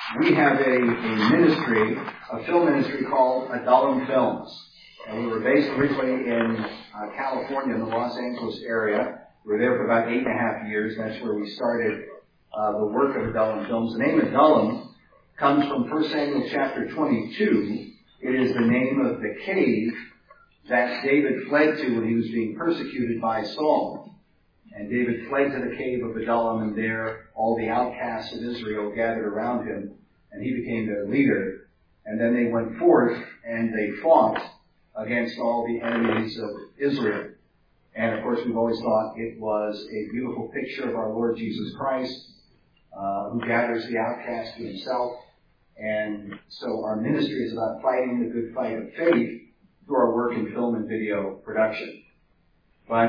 we have a ministry, a film ministry called Adullam Films. And we were based originally in California, in the Los Angeles area. We were there for about 8.5 years. That's where we started the work of Adullam Films. The name Adullam comes from 1 Samuel chapter 22. It is the name of the cave that David fled to when he was being persecuted by Saul. And David fled to the cave of Adullam, and there all the outcasts of Israel gathered around him, and he became their leader. And then they went forth, and they fought against all the enemies of Israel. And of course, we've always thought it was a beautiful picture of our Lord Jesus Christ, who gathers the outcast to himself. And so our ministry is about fighting the good fight of faith through our work in film and video production. But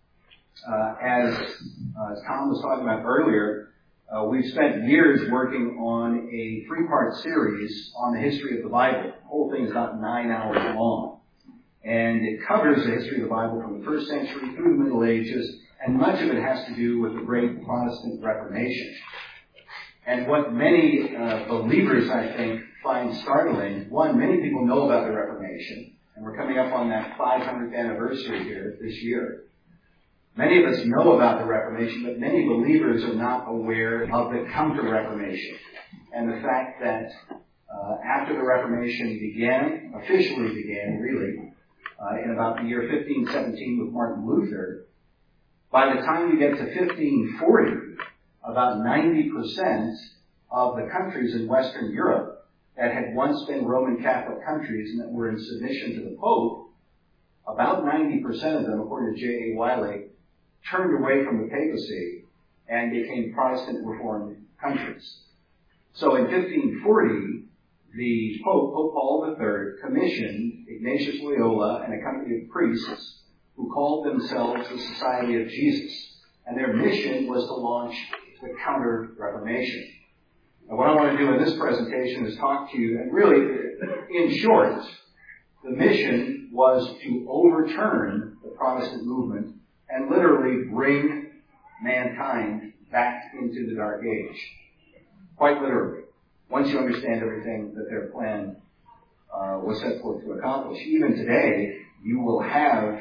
as Tom was talking about earlier, we've spent years working on a 3-part series on the history of the Bible. The whole thing is about 9 hours long. And it covers the history of the Bible from the 1st century through the Middle Ages, and much of it has to do with the great Protestant Reformation. And what many believers, I think, find startling, one, many people know about the Reformation, and we're coming up on that 500th anniversary here this year. Many of us know about the Reformation, but many believers are not aware of the Counter-Reformation. And the fact that after the Reformation officially began, really, in about the year 1517 with Martin Luther, by the time we get to 1540, about 90% of the countries in Western Europe that had once been Roman Catholic countries and that were in submission to the Pope, about 90% of them, according to J.A. Wiley, turned away from the papacy and became Protestant Reformed countries. So in 1540, the Pope Paul III, commissioned Ignatius Loyola and a company of priests who called themselves the Society of Jesus. And their mission was to launch the Counter-Reformation. And what I want to do in this presentation is talk to you, and really, in short, the mission was to overturn the Protestant movement and literally bring mankind back into the Dark Age. Quite literally. Once you understand everything that their plan was set forth to accomplish. Even today, you will have,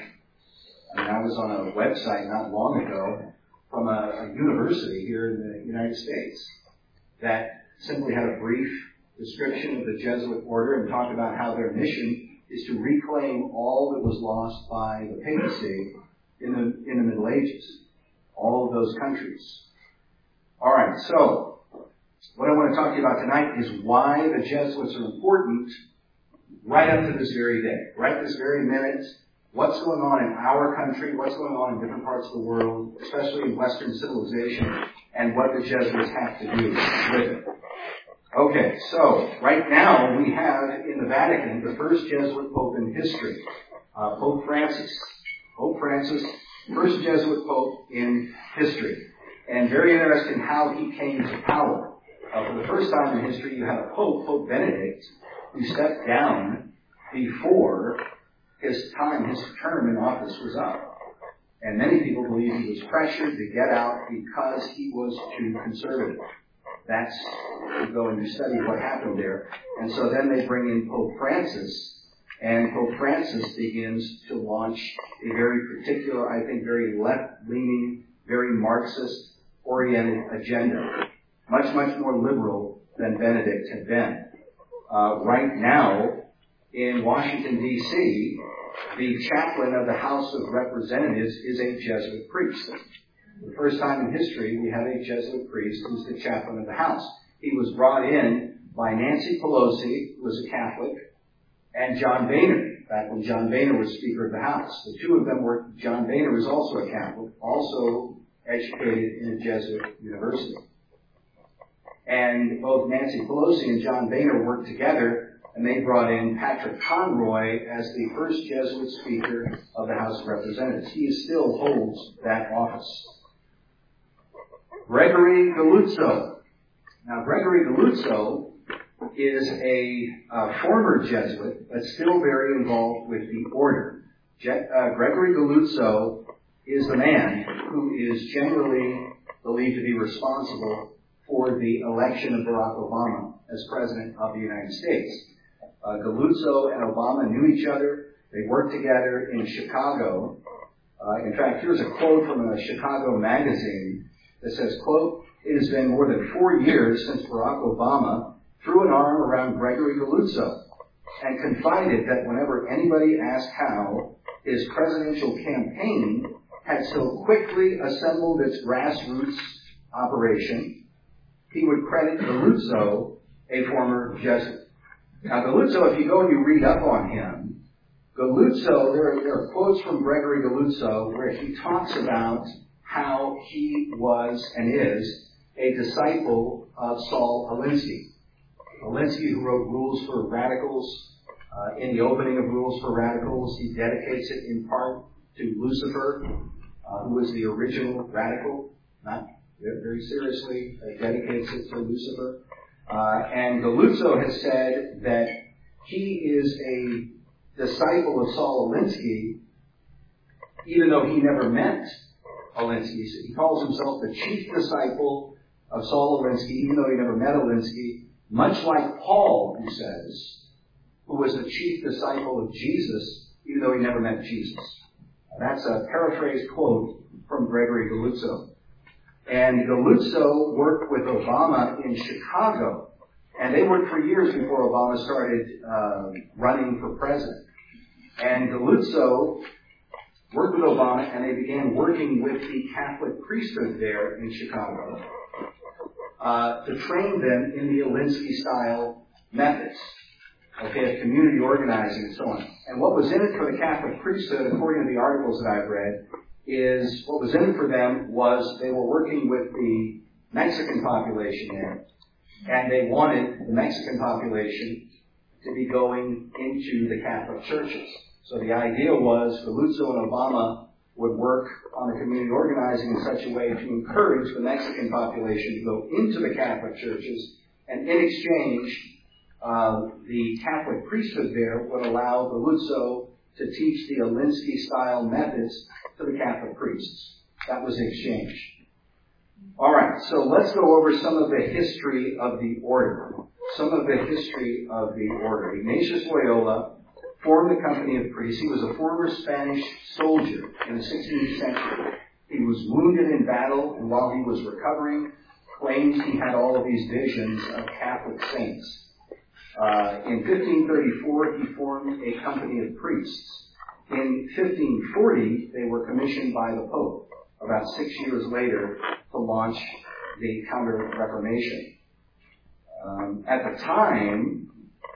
I was on a website not long ago from a university here in the United States that simply had a brief description of the Jesuit order and talked about how their mission is to reclaim all that was lost by the papacy in the Middle Ages. All of those countries. All right, so what I want to talk to you about tonight is why the Jesuits are important right up to this very day, right this very minute. What's going on in our country, what's going on in different parts of the world, especially in Western civilization, and what the Jesuits have to do with it. Okay, so right now we have in the Vatican the first Jesuit Pope in history, Pope Francis. Pope Francis, first Jesuit Pope in history. And very interesting how he came to power. For the first time in history, you have a Pope, Pope Benedict, who stepped down before his term in office was up. And many people believe he was pressured to get out because he was too conservative. That's, you go and you study what happened there. And so then they bring in Pope Francis, and Pope Francis begins to launch a very particular, I think, very left-leaning, very Marxist-oriented agenda. Much, much more liberal than Benedict had been. Right now, in Washington, D.C., the chaplain of the House of Representatives is a Jesuit priest. For the first time in history, we have a Jesuit priest who's the chaplain of the House. He was brought in by Nancy Pelosi, who was a Catholic, and John Boehner, back when John Boehner was Speaker of the House. The two of them were, John Boehner was also a Catholic, also educated in a Jesuit university. And both Nancy Pelosi and John Boehner worked together, and they brought in Patrick Conroy as the first Jesuit Speaker of the House of Representatives. He still holds that office. Gregory Galluzzo. Now, Gregory Galluzzo is a former Jesuit, but still very involved with the order. Gregory Galluzzo is the man who is generally believed to be responsible for the election of Barack Obama as President of the United States. Galuzzo and Obama knew each other. They worked together in Chicago. In fact, here's a quote from a Chicago magazine that says, quote, "It has been more than 4 years since Barack Obama threw an arm around Gregory Galuzzo and confided that whenever anybody asked how his presidential campaign had so quickly assembled its grassroots operation, he would credit Galuzzo, a former Jesuit." Now, Galuzzo, if you go and you read up on him, Galuzzo, there are quotes from Gregory Galuzzo where he talks about how he was and is a disciple of Saul Alinsky. Alinsky, who wrote Rules for Radicals, in the opening of Rules for Radicals, he dedicates it in part to Lucifer, who was the original radical, not very seriously, dedicates it to Lucifer. And Galuzzo has said that he is a disciple of Saul Alinsky, even though he never met Alinsky. So he calls himself the chief disciple of Saul Alinsky, even though he never met Alinsky, much like Paul, he says, who was the chief disciple of Jesus, even though he never met Jesus. That's a paraphrased quote from Gregory Galuzzo. And Galuzzo worked with Obama in Chicago, and they worked for years before Obama started running for president. And Galuzzo worked with Obama, and they began working with the Catholic priesthood there in Chicago to train them in the Alinsky-style methods, okay, of community organizing and so on. And what was in it for the Catholic priesthood, according to the articles that I've read, is what was in it for them was they were working with the Mexican population there, and they wanted the Mexican population to be going into the Catholic churches. So the idea was Galuzzo and Obama would work on the community organizing in such a way to encourage the Mexican population to go into the Catholic churches, and in exchange, the Catholic priesthood there would allow Galuzzo to teach the Alinsky-style methods to the Catholic priests. That was the exchange. All right, so let's go over some of the history of the order. Ignatius Loyola formed the company of priests. He was a former Spanish soldier in the 16th century. He was wounded in battle, and while he was recovering, claimed he had all of these visions of Catholic saints. In 1534, he formed a company of priests. In 1540, they were commissioned by the Pope, about 6 years later, to launch the Counter-Reformation. At the time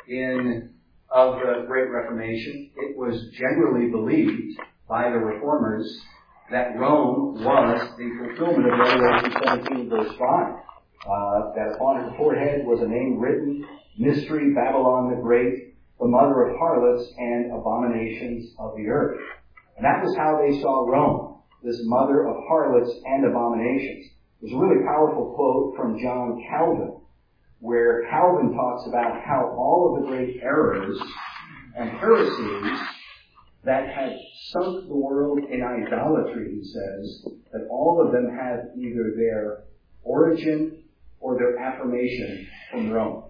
of the Great Reformation, it was generally believed by the Reformers that Rome was the fulfillment of Revelation 17, verse 5. That upon her forehead was a name written, Mystery, Babylon the Great, the mother of harlots and abominations of the earth. And that was how they saw Rome, this mother of harlots and abominations. There's a really powerful quote from John Calvin, where Calvin talks about how all of the great errors and heresies that had sunk the world in idolatry, he says, that all of them have either their origin or their affirmation from Rome.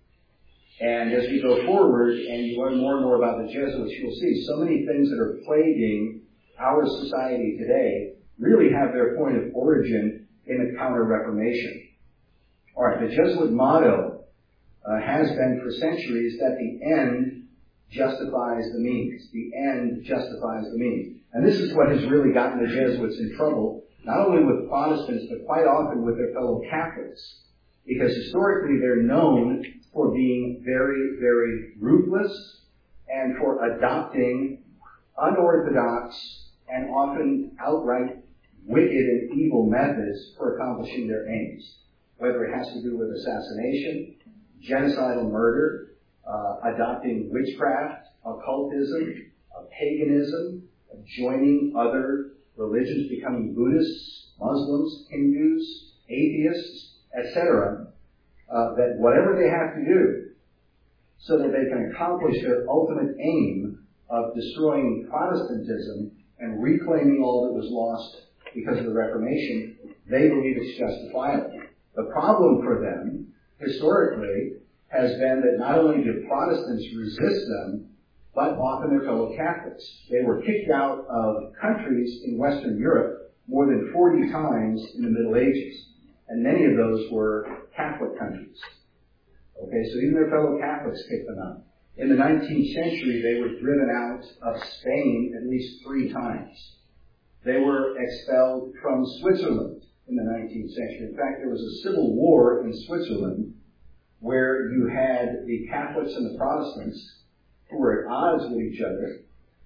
And as we go forward and you learn more and more about the Jesuits, you'll see so many things that are plaguing our society today really have their point of origin in the Counter-Reformation. All right, the Jesuit motto has been for centuries that the end justifies the means. The end justifies the means. And this is what has really gotten the Jesuits in trouble, not only with Protestants, but quite often with their fellow Catholics. Because historically they're known for being very, very ruthless and for adopting unorthodox and often outright wicked and evil methods for accomplishing their aims. Whether it has to do with assassination, genocidal murder, adopting witchcraft, occultism, paganism, joining other religions, becoming Buddhists, Muslims, Hindus, atheists, etc., that whatever they have to do so that they can accomplish their ultimate aim of destroying Protestantism and reclaiming all that was lost because of the Reformation, they believe it's justifiable. The problem for them, historically, has been that not only did Protestants resist them, but often their fellow Catholics. They were kicked out of countries in Western Europe more than 40 times in the Middle Ages. And many of those were Catholic countries. Okay, so even their fellow Catholics kicked them out. In the 19th century, they were driven out of Spain at least 3 times. They were expelled from Switzerland in the 19th century. In fact, there was a civil war in Switzerland where you had the Catholics and the Protestants who were at odds with each other,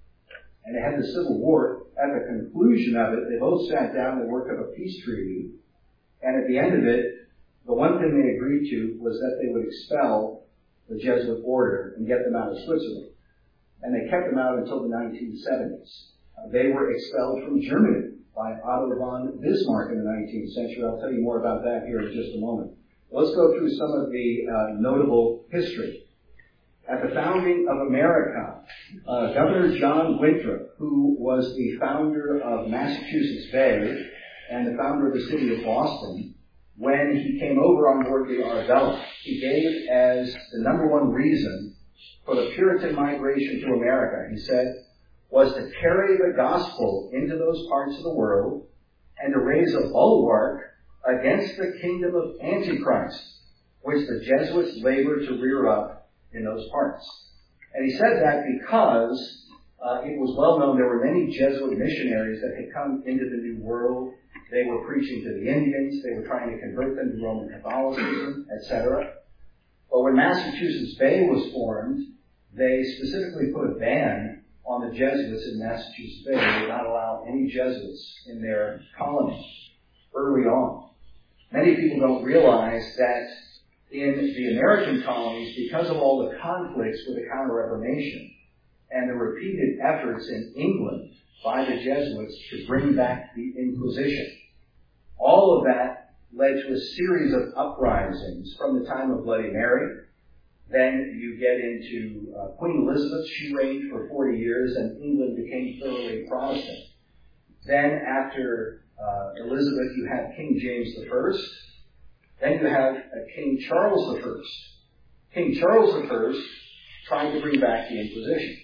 and they had the civil war. At the conclusion of it, they both sat down and worked up a peace treaty, and at the end of it, the one thing they agreed to was that they would expel the Jesuit order and get them out of Switzerland. And they kept them out until the 1970s. They were expelled from Germany by Otto von Bismarck in the 19th century. I'll tell you more about that here in just a moment. Let's go through some of the notable history. At the founding of America, Governor John Winthrop, who was the founder of Massachusetts Bay and the founder of the city of Boston, when he came over on board the Arabella, he gave as the number one reason for the Puritan migration to America, he said, was to carry the gospel into those parts of the world and to raise a bulwark against the kingdom of Antichrist, which the Jesuits labored to rear up in those parts. And he said that because it was well known there were many Jesuit missionaries that had come into the New World. They were preaching to the Indians. They were trying to convert them to Roman Catholicism, etc. But when Massachusetts Bay was formed, they specifically put a ban on the Jesuits in Massachusetts Bay. They would not allow any Jesuits in their colony early on. Many people don't realize that in the American colonies, because of all the conflicts with the Counter-Reformation and the repeated efforts in England by the Jesuits to bring back the Inquisition, all of that led to a series of uprisings from the time of Bloody Mary. Then you get into Queen Elizabeth. She reigned for 40 years, and England became thoroughly Protestant. Then after Elizabeth, you have King James I. Then you have King Charles I. King Charles I tried to bring back the Inquisition.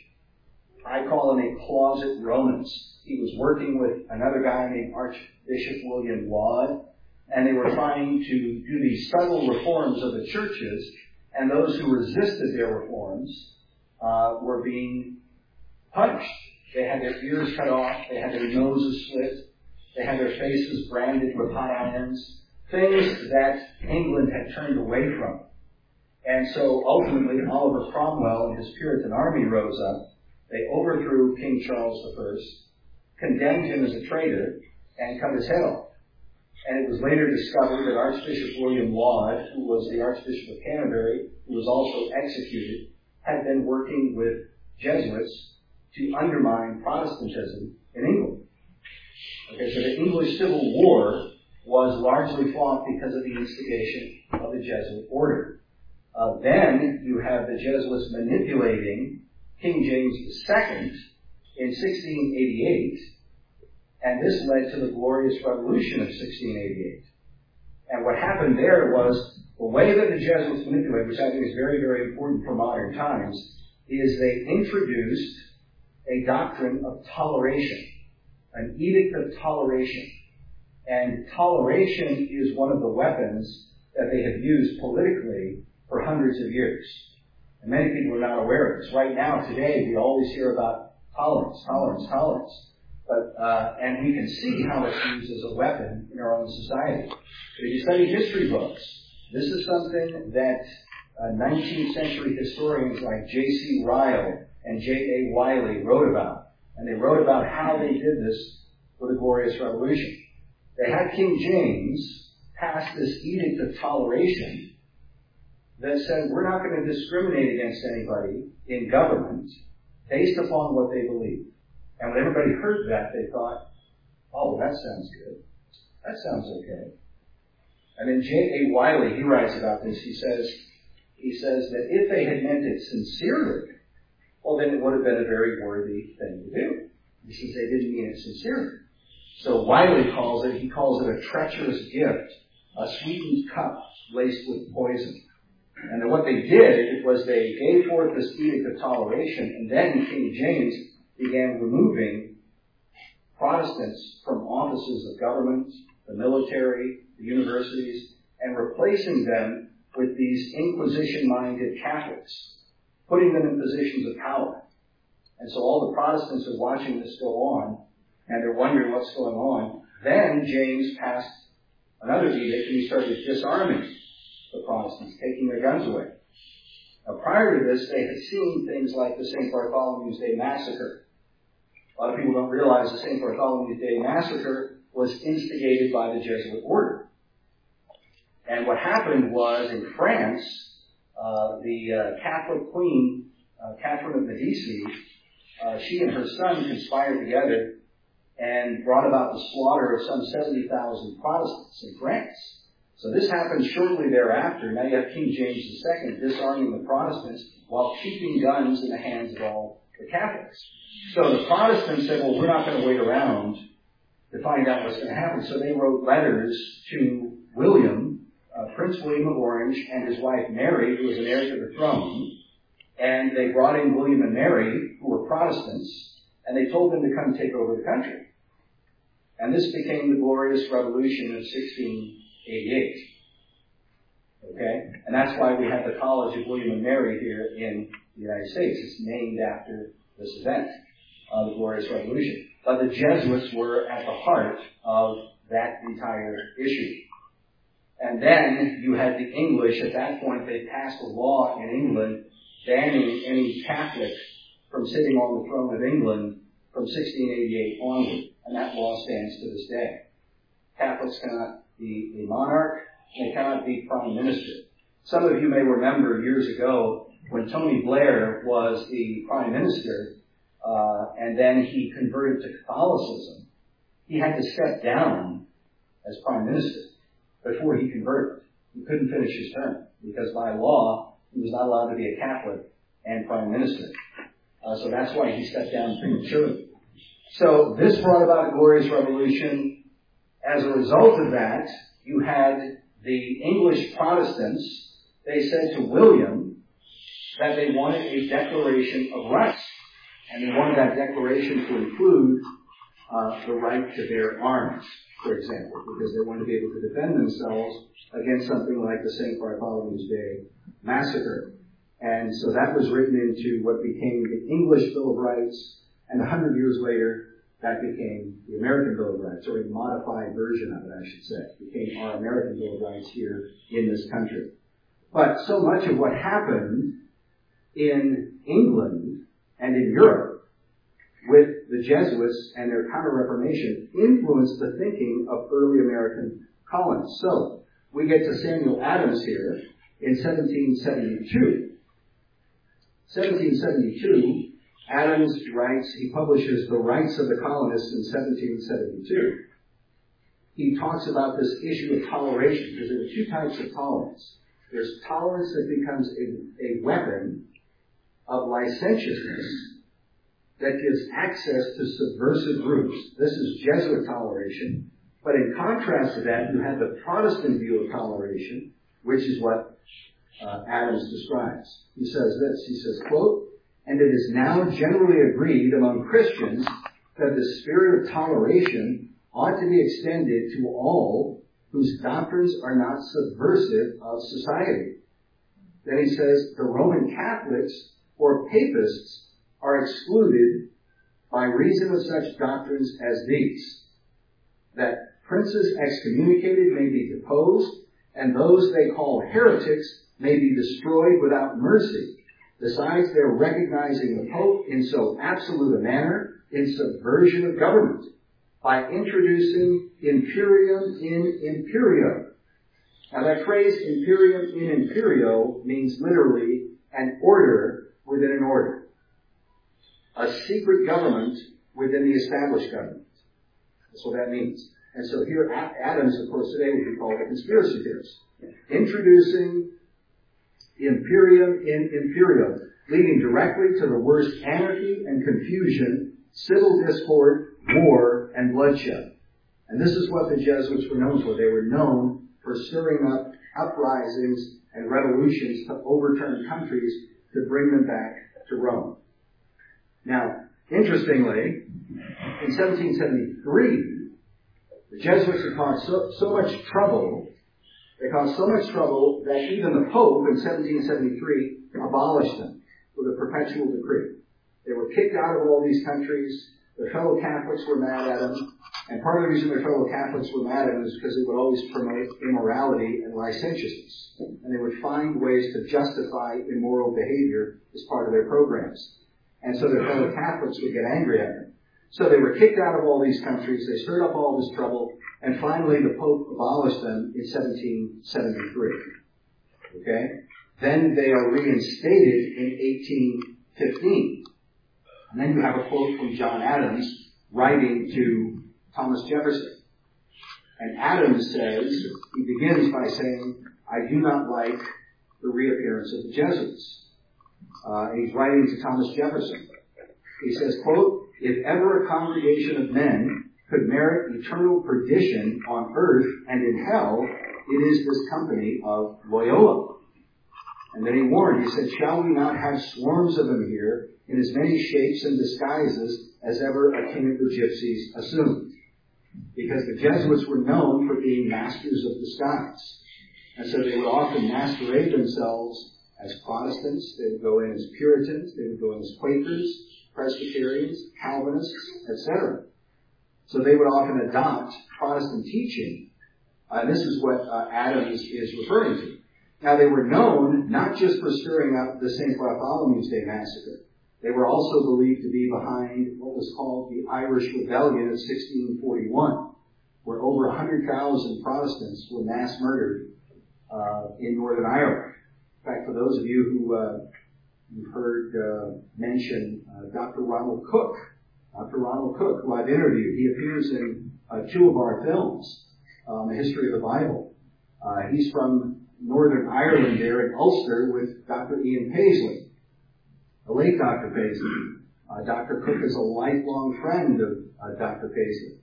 I call him a closet Romanist. He was working with another guy named Archbishop William Laud, and they were trying to do these subtle reforms of the churches, and those who resisted their reforms were being punished. They had their ears cut off, they had their noses slit, they had their faces branded with hot irons, things that England had turned away from. And so ultimately Oliver Cromwell and his Puritan army rose up. They overthrew King Charles I, condemned him as a traitor, and cut his head off. And it was later discovered that Archbishop William Laud, who was the Archbishop of Canterbury, who was also executed, had been working with Jesuits to undermine Protestantism in England. Okay, so the English Civil War was largely fought because of the instigation of the Jesuit order. Then you have the Jesuits manipulating King James II in 1688, and this led to the Glorious Revolution of 1688. And what happened there was the way that the Jesuits manipulated, which I think is very, very important for modern times, is they introduced a doctrine of toleration, an edict of toleration. And toleration is one of the weapons that they have used politically for hundreds of years. And many people are not aware of this. Right now, today, we always hear about tolerance. But, and we can see how it's used as a weapon in our own society. So if you study history books, this is something that 19th century historians like J.C. Ryle and J.A. Wiley wrote about. And they wrote about how they did this for the Glorious Revolution. They had King James pass this edict of toleration that said we're not going to discriminate against anybody in government based upon what they believe. And when everybody heard that, they thought, oh, that sounds good. That sounds okay. And then J.A. Wiley, he writes about this. He says that if they had meant it sincerely, well, then it would have been a very worthy thing to do. He says they didn't mean it sincerely. So Wiley calls it a treacherous gift a sweetened cup laced with poison. And then what they did was they gave forth this edict of toleration, and then King James began removing Protestants from offices of government, the military, the universities, and replacing them with these Inquisition-minded Catholics, putting them in positions of power. And so all the Protestants are watching this go on, and they're wondering what's going on. Then James passed another edict, and he started disarming the Protestants, taking their guns away. Now, prior to this, they had seen things like the St. Bartholomew's Day Massacre. A lot of people don't realize the St. Bartholomew's Day Massacre was instigated by the Jesuit order. And what happened was, in France, the Catholic queen, Catherine of Medici, she and her son conspired together and brought about the slaughter of some 70,000 Protestants in France. So this happened shortly thereafter. Now you have King James II disarming the Protestants while keeping guns in the hands of all the Catholics. So the Protestants said, well, we're not going to wait around to find out what's going to happen. So they wrote letters to William, Prince William of Orange, and his wife Mary, who was an heir to the throne. And they brought in William and Mary, who were Protestants, and they told them to come take over the country. And this became the Glorious Revolution of 1688. Okay? And that's why we have the College of William and Mary here in the United States. It's named after this event, the Glorious Revolution. But the Jesuits were at the heart of that entire issue. And then you had the English. At that point, they passed a law in England banning any Catholic from sitting on the throne of England from 1688 onward. And that law stands to this day. Catholics cannot be a monarch. They cannot be prime minister. Some of you may remember years ago when Tony Blair was the prime minister, and then he converted to Catholicism. He had to step down as prime minister before he converted. He couldn't finish his term because by law he was not allowed to be a Catholic and prime minister. So that's why he stepped down prematurely. So this brought about a glorious revolution. As a result of that, you had the English Protestants. They said to William that they wanted a declaration of rights. And they wanted that declaration to include the right to bear arms, for example, because they wanted to be able to defend themselves against something like the St. Bartholomew's Day Massacre. And so that was written into what became the English Bill of Rights, and 100 years later, that became the American Bill of Rights, or a modified version of it, I should say. It became our American Bill of Rights here in this country. But so much of what happened in England and in Europe with the Jesuits and their Counter-Reformation influenced the thinking of early American colonists. So we get to Samuel Adams here in 1772. 1772, Adams writes, he publishes The Rights of the Colonists in 1772. He talks about this issue of toleration, because there are two types of tolerance. There's tolerance that becomes a weapon of licentiousness that gives access to subversive groups. This is Jesuit toleration. But in contrast to that, you have the Protestant view of toleration, which is what Adams describes. He says this, he says, quote, "And it is now generally agreed among Christians that the spirit of toleration ought to be extended to all whose doctrines are not subversive of society." Then he says, "The Roman Catholics or Papists are excluded by reason of such doctrines as these, that princes excommunicated may be deposed, and those they call heretics may be destroyed without mercy, besides their recognizing the Pope in so absolute a manner in subversion of government, by introducing imperium in imperio." Now that phrase imperium in imperio means literally an order within an order. A secret government within the established government. That's what that means. And so here Adams, of course, today would be called a conspiracy theorist. Introducing imperium in imperio, leading directly to the worst anarchy and confusion, civil discord, war, and bloodshed. And this is what the Jesuits were known for. They were known for stirring up uprisings and revolutions to overturn countries to bring them back to Rome. Now, interestingly, in 1773, the Jesuits had caused so much trouble, they caused so much trouble that even the Pope in 1773 abolished them with a perpetual decree. They were kicked out of all these countries. Their fellow Catholics were mad at them. And part of the reason their fellow Catholics were mad at them is because they would always promote immorality and licentiousness. And they would find ways to justify immoral behavior as part of their programs. And so their fellow Catholics would get angry at them. So they were kicked out of all these countries. They stirred up all this trouble. And finally, the Pope abolished them in 1773. Okay? Then they are reinstated in 1815. And then you have a quote from John Adams writing to Thomas Jefferson. And Adams says, he begins by saying, I do not like the reappearance of the Jesuits. He's writing to Thomas Jefferson. He says, quote, if ever a congregation of men could merit eternal perdition on earth and in hell, it is this company of Loyola. And then he warned, he said, shall we not have swarms of them here in as many shapes and disguises as ever a king of the gypsies assumed? Because the Jesuits were known for being masters of disguise. And so they would often masquerade themselves as Protestants. They would go in as Puritans. They would go in as Quakers, Presbyterians, Calvinists, etc. So they would often adopt Protestant teaching. This is what Adams is referring to. Now, they were known not just for stirring up the St. Bartholomew's Day massacre. They were also believed to be behind what was called the Irish Rebellion of 1641, where over 100,000 Protestants were mass murdered in Northern Ireland. In fact, for those of you who you've heard mention Dr. Ronald Cook, who I've interviewed, he appears in two of our films, The History of the Bible. He's from Northern Ireland there in Ulster with Dr. Ian Paisley, the late Dr. Paisley. Dr. Cook is a lifelong friend of Dr. Paisley.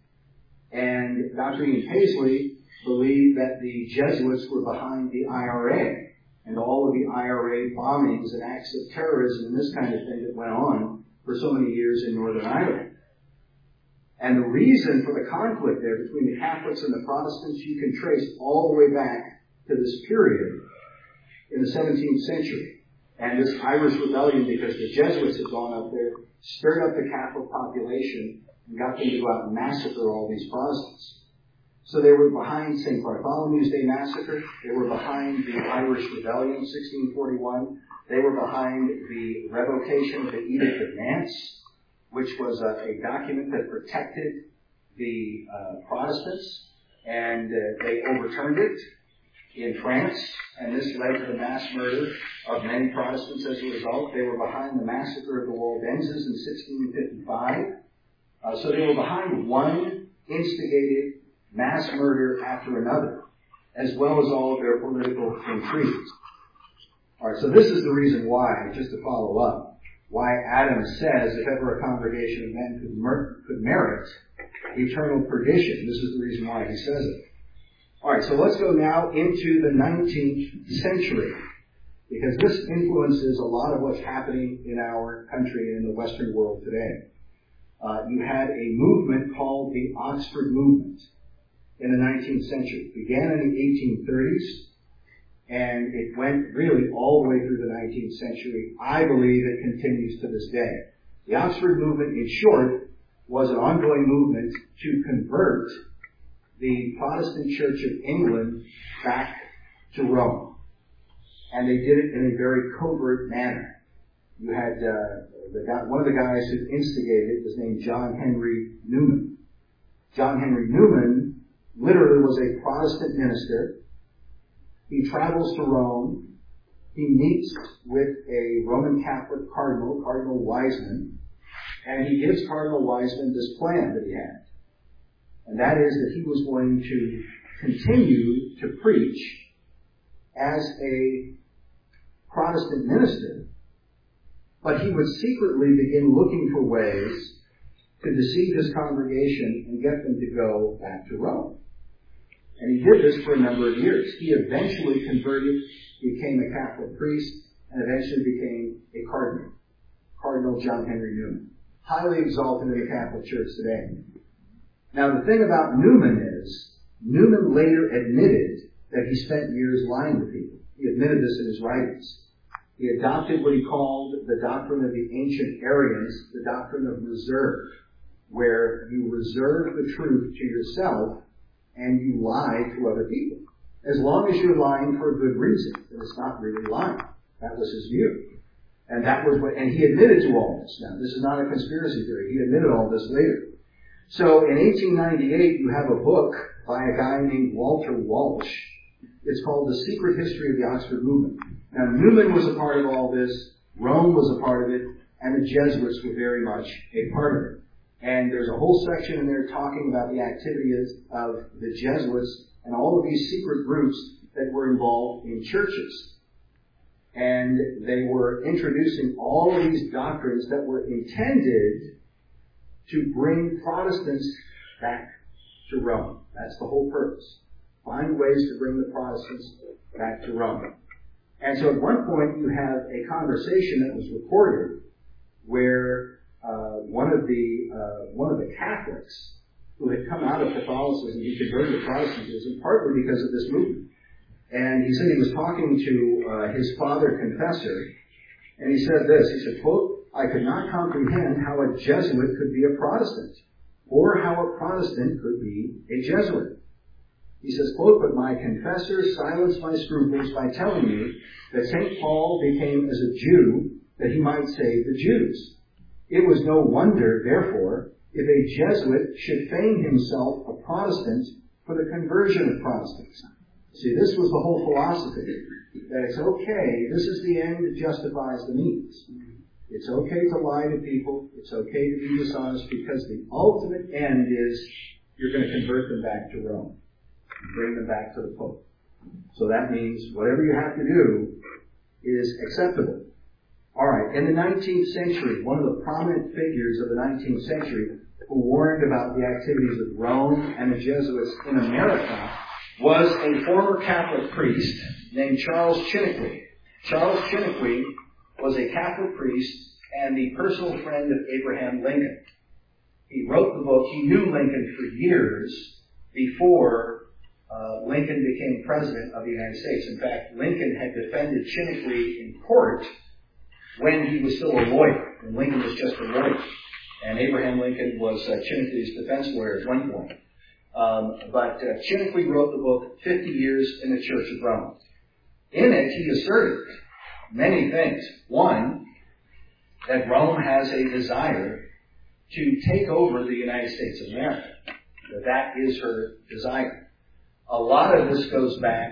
And Dr. Ian Paisley believed that the Jesuits were behind the IRA and all of the IRA bombings and acts of terrorism and this kind of thing that went on for so many years in Northern Ireland. And the reason for the conflict there between the Catholics and the Protestants, you can trace all the way back to this period in the 17th century. And this Irish rebellion, because the Jesuits had gone up there, stirred up the Catholic population and got them to go out and massacre all these Protestants. So they were behind St. Bartholomew's Day massacre. They were behind the Irish Rebellion, 1641. They were behind the revocation of the Edict of Nantes, which was a document that protected the Protestants, and they overturned it in France, and this led to the mass murder of many Protestants as a result. They were behind the massacre of the Waldenses in 1655. So they were behind one instigated mass murder after another, as well as all of their political intrigues. All right, so this is the reason why, just to follow up, why Adams says if ever a congregation of men could merit eternal perdition. This is the reason why he says it. All right, so let's go now into the 19th century, because this influences a lot of what's happening in our country and in the Western world today. You had a movement called the Oxford Movement in the 19th century. It began in the 1830s, and it went really all the way through the 19th century. I believe it continues to this day. The Oxford Movement, in short, was an ongoing movement to convert the Protestant Church of England back to Rome. And they did it in a very covert manner. You had one of the guys who instigated it was named John Henry Newman. John Henry Newman literally was a Protestant minister. He travels to Rome. He meets with a Roman Catholic cardinal, Cardinal Wiseman, and he gives Cardinal Wiseman this plan that he had. And that is that he was going to continue to preach as a Protestant minister, but he would secretly begin looking for ways to deceive his congregation and get them to go back to Rome. And he did this for a number of years. He eventually converted, became a Catholic priest, and eventually became a cardinal. Cardinal John Henry Newman. Highly exalted in the Catholic Church today. Now the thing about Newman is, Newman later admitted that he spent years lying to people. He admitted this in his writings. He adopted what he called the doctrine of the ancient Arians, the doctrine of reserve, where you reserve the truth to yourself and you lie to other people. As long as you're lying for a good reason, then it's not really lying. That was his view. And that was what, and he admitted to all this. Now, this is not a conspiracy theory. He admitted all this later. So in 1898, you have a book by a guy named Walter Walsh. It's called The Secret History of the Oxford Movement. Now, Newman was a part of all this. Rome was a part of it. And the Jesuits were very much a part of it. And there's a whole section in there talking about the activities of the Jesuits and all of these secret groups that were involved in churches. And they were introducing all of these doctrines that were intended to bring Protestants back to Rome. That's the whole purpose. Find ways to bring the Protestants back to Rome. And so at one point you have a conversation that was recorded where one of the Catholics who had come out of Catholicism, he converted to Protestantism partly because of this movement. And he said he was talking to his father confessor, and he said this. He said, quote, "I could not comprehend how a Jesuit could be a Protestant, or how a Protestant could be a Jesuit." He says, quote, "But my confessor silenced my scruples by telling me that St. Paul became as a Jew that he might save the Jews. It was no wonder, therefore, if a Jesuit should feign himself a Protestant for the conversion of Protestants." See, this was the whole philosophy, that it's okay, this is the end that justifies the means. It's okay to lie to people, it's okay to be dishonest, because the ultimate end is you're going to convert them back to Rome, bring them back to the Pope. So that means whatever you have to do is acceptable. Alright, in the 19th century, one of the prominent figures of the 19th century who warned about the activities of Rome and the Jesuits in America was a former Catholic priest named Charles Chiniquy. Charles Chiniquy was a Catholic priest and the personal friend of Abraham Lincoln. He wrote the book. He knew Lincoln for years before Lincoln became president of the United States. In fact, Lincoln had defended Chiniquy in court when he was still a lawyer, and Lincoln was just a lawyer. And Abraham Lincoln was Chiniquy's defense lawyer at one point. But Chiniquy wrote the book 50 Years in the Church of Rome. In it, he asserted many things. One, that Rome has a desire to take over the United States of America. That is her desire. A lot of this goes back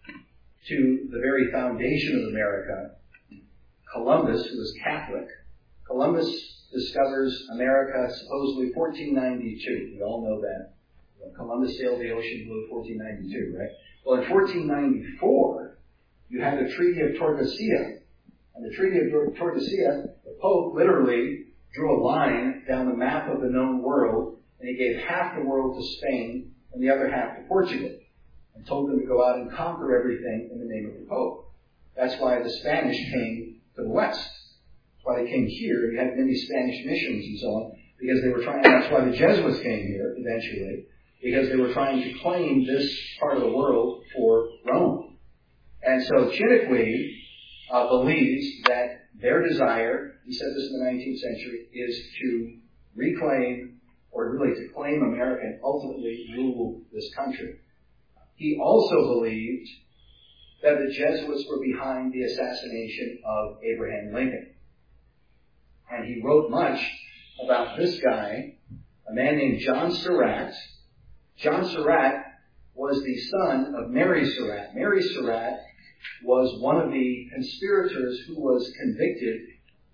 to the very foundation of America. Columbus, who was Catholic, Columbus discovers America supposedly 1492. We all know that. Columbus sailed the ocean blue 1492, right? Well, in 1494, you had the Treaty of Tordesillas. And the Treaty of Tordesillas, the Pope literally drew a line down the map of the known world, and he gave half the world to Spain and the other half to Portugal, and told them to go out and conquer everything in the name of the Pope. That's why the Spanish came to the West. That's why they came here. You had many Spanish missions and so on, because they were trying, that's why the Jesuits came here eventually, because they were trying to claim this part of the world for Rome. And so Chiniquy believes that their desire, he said this in the 19th century, is to reclaim, or really to claim America and ultimately rule this country. He also believed that the Jesuits were behind the assassination of Abraham Lincoln. And he wrote much about this guy, a man named John Surratt. John Surratt was the son of Mary Surratt. Mary Surratt was one of the conspirators who was convicted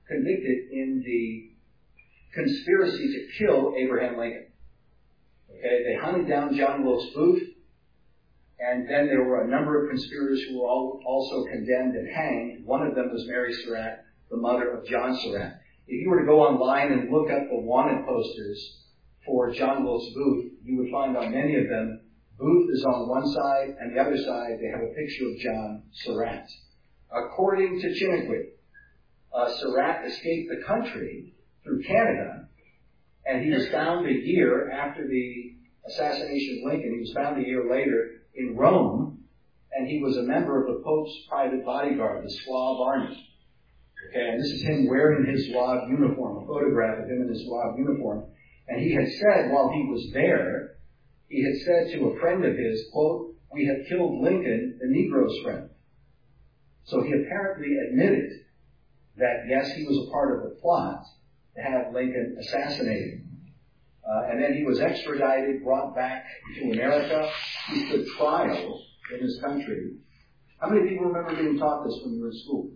in the conspiracy to kill Abraham Lincoln. Okay, they hunted down John Wilkes Booth, and then there were a number of conspirators who were also condemned and hanged. One of them was Mary Surratt, the mother of John Surratt. If you were to go online and look up the wanted posters for John Wilkes Booth, you would find on many of them Booth is on one side, and the other side they have a picture of John Surratt. According to Chiniquy, Surratt escaped the country through Canada, and he was found a year after the assassination of Lincoln. He was found a year later in Rome, and he was a member of the Pope's private bodyguard, the Zouave Army. Okay, and this is him wearing his Zouave uniform, a photograph of him in his Zouave uniform. And he had said while he was there, he had said to a friend of his, quote, "We have killed Lincoln, the Negro's friend." So he apparently admitted that, yes, he was a part of the plot to have Lincoln assassinated. And then he was extradited, brought back to America. He stood trial in his country. How many people remember being taught this when you were in school?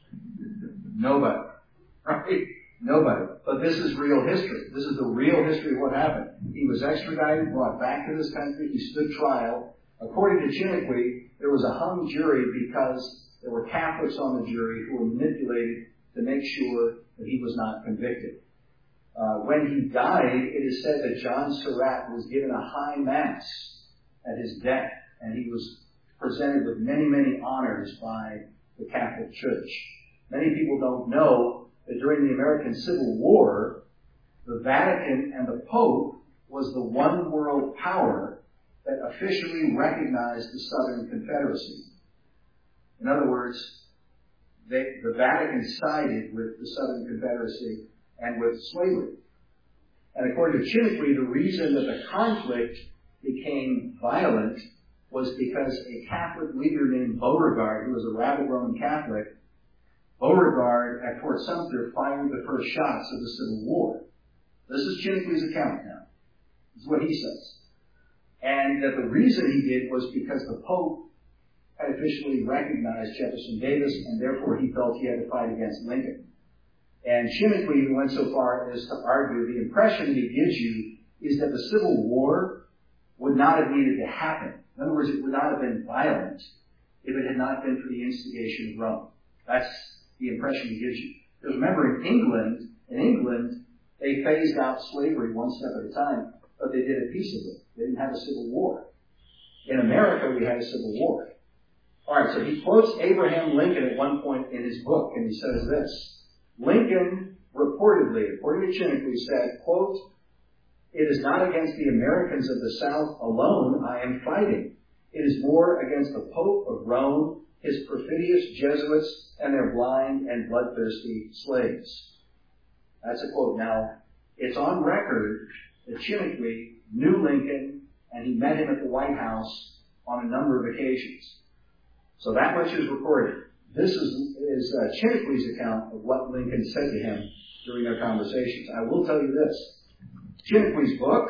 Nobody. Right? Nobody. But this is real history. This is the real history of what happened. He was extradited, brought back to this country. He stood trial. According to Chiniquy, there was a hung jury because there were Catholics on the jury who were manipulated to make sure that he was not convicted. When he died, it is said that John Surratt was given a high mass at his death, and he was presented with many, many honors by the Catholic Church. Many people don't know that during the American Civil War, the Vatican and the Pope was the one world power that officially recognized the Southern Confederacy. In other words, the Vatican sided with the Southern Confederacy and with slavery. And according to Chiniquy, the reason that the conflict became violent was because a Catholic leader named Beauregard, who was a rabid Roman Catholic, Beauregard at Fort Sumter fired the first shots of the Civil War. This is Chiniquy's account now. This is what he says. And that the reason he did was because the Pope had officially recognized Jefferson Davis, and therefore he felt he had to fight against Lincoln. And Chiniquy even went so far as to argue the impression he gives you is that the Civil War would not have needed to happen. In other words, it would not have been violent if it had not been for the instigation of Rome. That's the impression he gives you. Because remember, in England, they phased out slavery one step at a time, but they did it peaceably. They didn't have a civil war. In America, we had a civil war. All right, so he quotes Abraham Lincoln at one point in his book, and he says this. Lincoln reportedly, according to Chiniquy, said, quote, "It is not against the Americans of the South alone I am fighting. It is more against the Pope of Rome, his perfidious Jesuits, and their blind and bloodthirsty slaves." That's a quote. Now, it's on record that Chiniquy knew Lincoln, and he met him at the White House on a number of occasions. So that much is recorded. This is Chiniquy's account of what Lincoln said to him during their conversations. I will tell you this. Chiniquy's book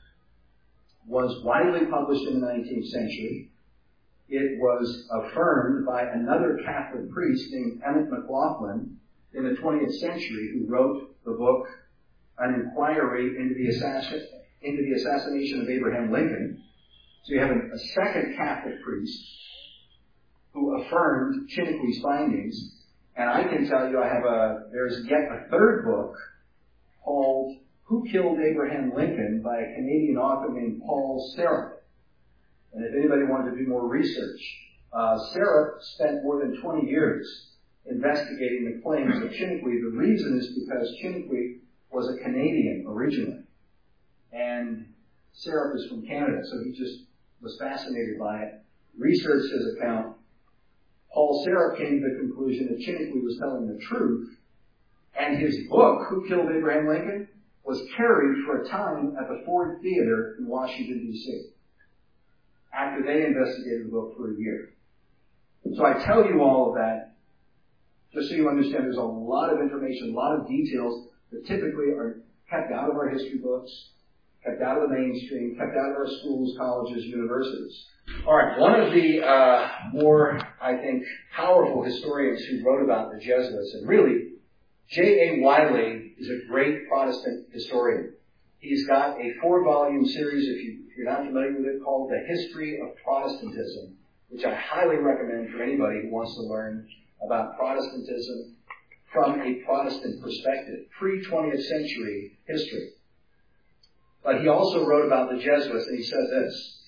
was widely published in the 19th century. It was affirmed by another Catholic priest named Emmett McLaughlin in the 20th century, who wrote the book, An Inquiry into the Assassination of Abraham Lincoln. So you have a second Catholic priest who affirmed Chiniquy's findings. And I can tell you there's yet a third book called Who Killed Abraham Lincoln by a Canadian author named Paul Sarap. And if anybody wanted to do more research, Sarap spent more than 20 years investigating the claims of Chiniquy. The reason is because Chiniquy was a Canadian originally. And Sarap is from Canada, so he just was fascinated by it, researched his account. Paul Sarap came to the conclusion that Chiniquy was telling the truth, and his book, Who Killed Abraham Lincoln, was carried for a time at the Ford Theater in Washington, D.C., after they investigated the book for a year. So I tell you all of that just so you understand there's a lot of information, a lot of details that typically are kept out of our history books, kept out of the mainstream, kept out of our schools, colleges, universities. All right, one of the more, I think, powerful historians who wrote about the Jesuits, and really, J.A. Wiley is a great Protestant historian. He's got a 4-volume series, if you're not familiar with it, called The History of Protestantism, which I highly recommend for anybody who wants to learn about Protestantism from a Protestant perspective, pre-20th century history. But he also wrote about the Jesuits, and he said this,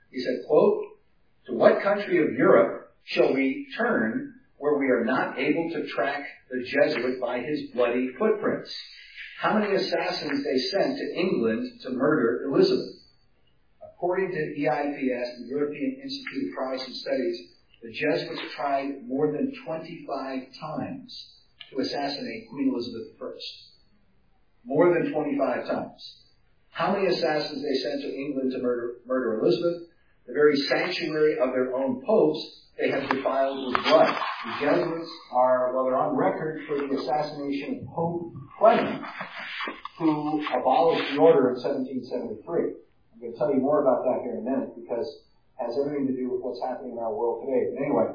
He said, quote, "To what country of Europe shall we turn where we are not able to track the Jesuit by his bloody footprints? How many assassins they sent to England to murder Elizabeth?" According to EIPS, the European Institute of Protestant Studies, the Jesuits tried more than 25 times to assassinate Queen Elizabeth I. More than 25 times. How many assassins they sent to England to murder Elizabeth? The very sanctuary of their own popes they have defiled with blood. The Jesuits are, well, they're on record for the assassination of Pope Clement, who abolished the order in 1773. I'm going to tell you more about that here in a minute because it has everything to do with what's happening in our world today. But anyway,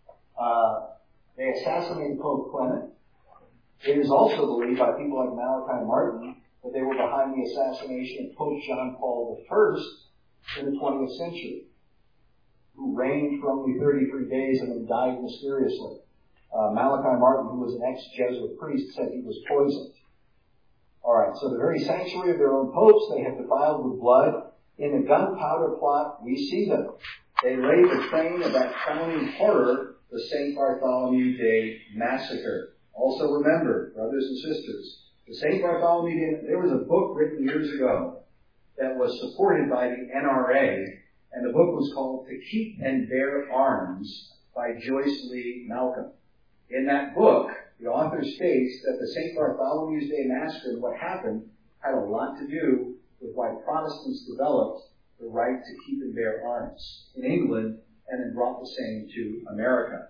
they assassinated Pope Clement. It is also believed by people like Malachi Martin that they were behind the assassination of Pope John Paul I in the 20th century, who reigned for only 33 days and then died mysteriously. Malachi Martin, who was an ex-Jesuit priest, said he was poisoned. All right, so the very sanctuary of their own popes they have defiled with blood. In the gunpowder plot, we see them. They lay the train of that crowning horror, the St. Bartholomew Day Massacre. Also remember, brothers and sisters, the St. Bartholomew Day, there was a book written years ago that was supported by the NRA, and the book was called To Keep and Bear Arms by Joyce Lee Malcolm. In that book, the author states that the St. Bartholomew's Day Massacre and what happened had a lot to do with why Protestants developed the right to keep and bear arms in England and then brought the same to America.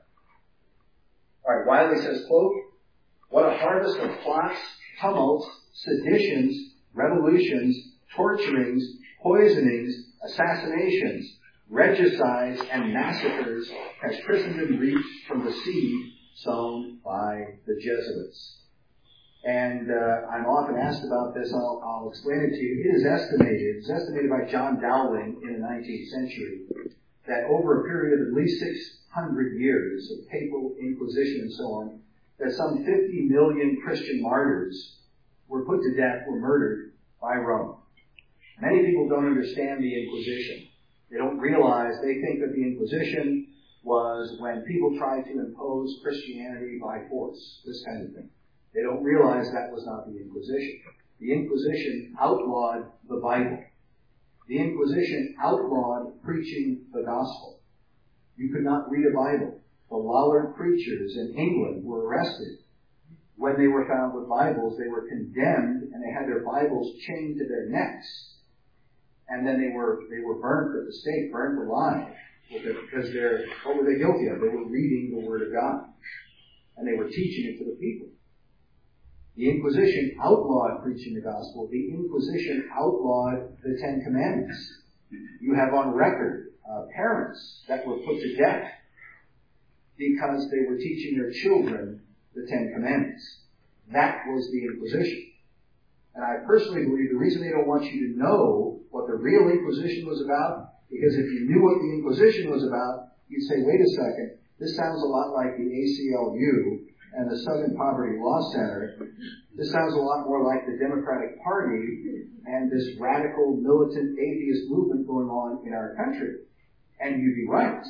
All right, Wiley says, quote, "What a harvest of plots, tumults, seditions, revolutions, torturings, poisonings, assassinations, regicides, and massacres has Christendom reaped from the seed sown by the Jesuits." And I'm often asked about this. I'll explain it to you. It is estimated by John Dowling in the 19th century, that over a period of at least 600 years of papal inquisition and so on, that some 50 million Christian martyrs were put to death, were murdered by Rome. Many people don't understand the Inquisition. They don't realize, they think that the Inquisition was when people tried to impose Christianity by force, this kind of thing. They don't realize that was not the Inquisition. The Inquisition outlawed the Bible. The Inquisition outlawed preaching the gospel. You could not read a Bible. The Lollard preachers in England were arrested. When they were found with Bibles, they were condemned and they had their Bibles chained to their necks. And then they were burnt at the stake, burnt alive. Because what were they guilty of? They were reading the Word of God. And they were teaching it to the people. The Inquisition outlawed preaching the gospel. The Inquisition outlawed the Ten Commandments. You have on record parents that were put to death because they were teaching their children the Ten Commandments. That was the Inquisition. And I personally believe the reason they don't want you to know what the real Inquisition was about, because if you knew what the Inquisition was about, you'd say, wait a second, this sounds a lot like the ACLU and the Southern Poverty Law Center. This sounds a lot more like the Democratic Party and this radical militant atheist movement going on in our country. And you'd be right.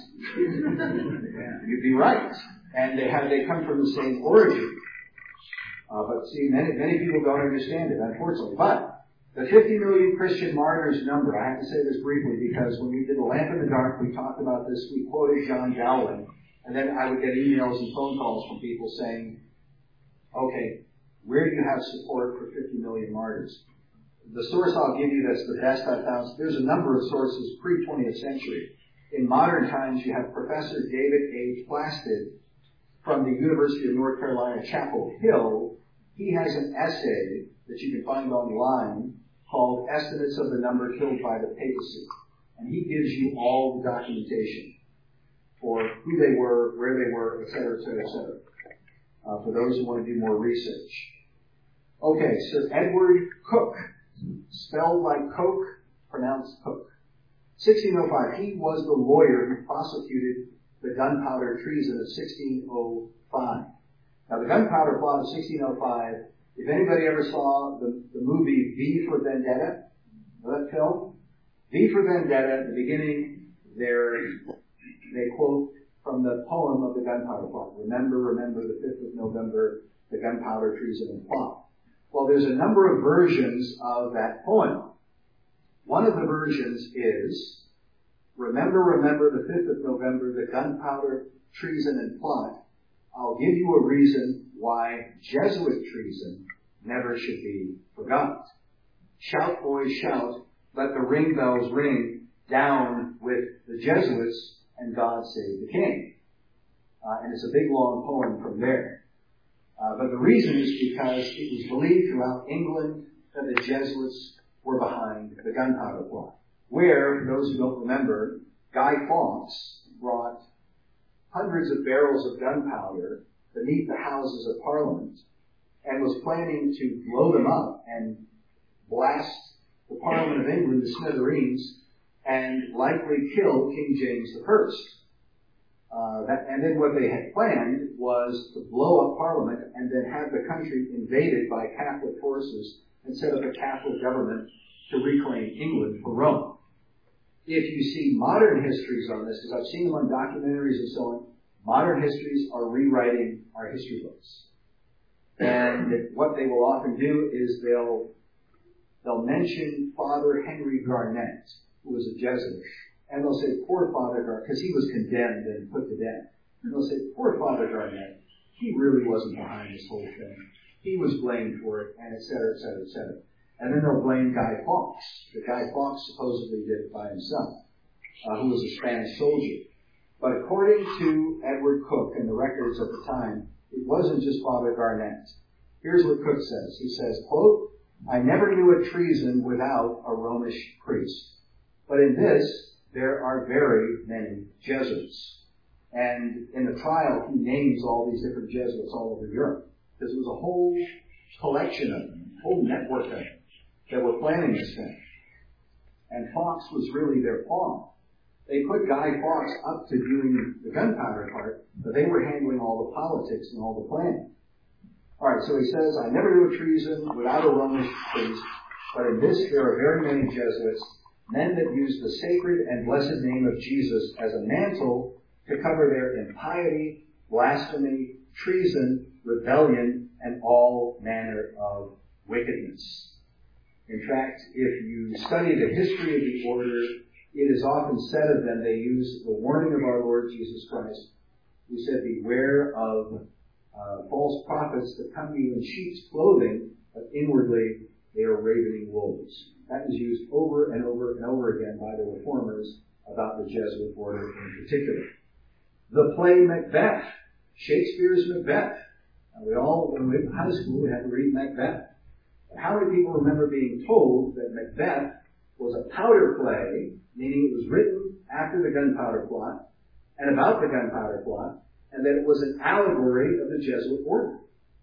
You'd be right. And they come from the same origin. But see, many people don't understand it, unfortunately. But the 50 million Christian martyrs number, I have to say this briefly because when we did The Lamp in the Dark, we talked about this. We quoted John Dowling. And then I would get emails and phone calls from people saying, okay, where do you have support for 50 million martyrs? The source I'll give you that's the best I've found, there's a number of sources pre-20th century. In modern times, you have Professor David A. Plastid from the University of North Carolina, Chapel Hill. He has an essay that you can find online called Estimates of the Number Killed by the Papacy. And he gives you all the documentation for who they were, where they were, et cetera, et cetera, et cetera, for those who want to do more research. Okay, Sir Edward Coke, spelled like Coke, pronounced Cook. 1605, he was the lawyer who prosecuted the gunpowder treason of 1605. Now, the gunpowder plot of 1605, if anybody ever saw the movie V for Vendetta, that film? V for Vendetta, at the beginning, they quote from the poem of the Gunpowder Plot. Remember, remember the 5th of November, the gunpowder, treason, and plot. Well, there's a number of versions of that poem. One of the versions is, remember, remember the 5th of November, the gunpowder, treason, and plot. I'll give you a reason why Jesuit treason never should be forgotten. Shout, boys, shout, let the ring bells ring, down with the Jesuits, and God save the King. And it's a big, long poem from there. But the reason is because it was believed throughout England that the Jesuits were behind the Gunpowder Plot, where, for those who don't remember, Guy Fawkes brought hundreds of barrels of gunpowder beneath the Houses of Parliament and was planning to blow them up and blast the Parliament of England to smithereens and likely kill King James I. And then what they had planned was to blow up Parliament and then have the country invaded by Catholic forces and set up a Catholic government to reclaim England for Rome. If you see modern histories on this, because I've seen them on documentaries and so on, modern histories are rewriting our history books. And what they will often do is they'll mention Father Henry Garnet, who was a Jesuit, and they'll say, poor Father Garnet, because he was condemned and put to death. And they'll say, poor Father Garnet, he really wasn't behind this whole thing. He was blamed for it, and et cetera, et cetera, et cetera. And then they'll blame Guy Fawkes. The Guy Fawkes supposedly did it by himself, who was a Spanish soldier. But according to Edward Cook and the records of the time, it wasn't just Father Garnet. Here's what Cook says. He says, quote, I never knew a treason without a Romish priest. But in this, there are very many Jesuits. And in the trial, he names all these different Jesuits all over Europe. Because there was a whole collection of them, a whole network of them that were planning this thing. And Fawkes was really their pawn. They put Guy Fawkes up to doing the gunpowder part, but they were handling all the politics and all the planning. All right, so he says, I never knew a treason without a Romish priest, but in this there are very many Jesuits, men that use the sacred and blessed name of Jesus as a mantle to cover their impiety, blasphemy, treason, rebellion, and all manner of wickedness. In fact, if you study the history of the order, it is often said of them, they use the warning of our Lord Jesus Christ, who said, beware of false prophets that come to you in sheep's clothing, but inwardly they are ravening wolves. That is used over and over and over again by the reformers about the Jesuit order in particular. The play Macbeth, Shakespeare's Macbeth. Now when we were in high school, we had to read Macbeth. But how many people remember being told that Macbeth was a powder play, meaning it was written after the Gunpowder Plot and about the Gunpowder Plot, and that it was an allegory of the Jesuit order?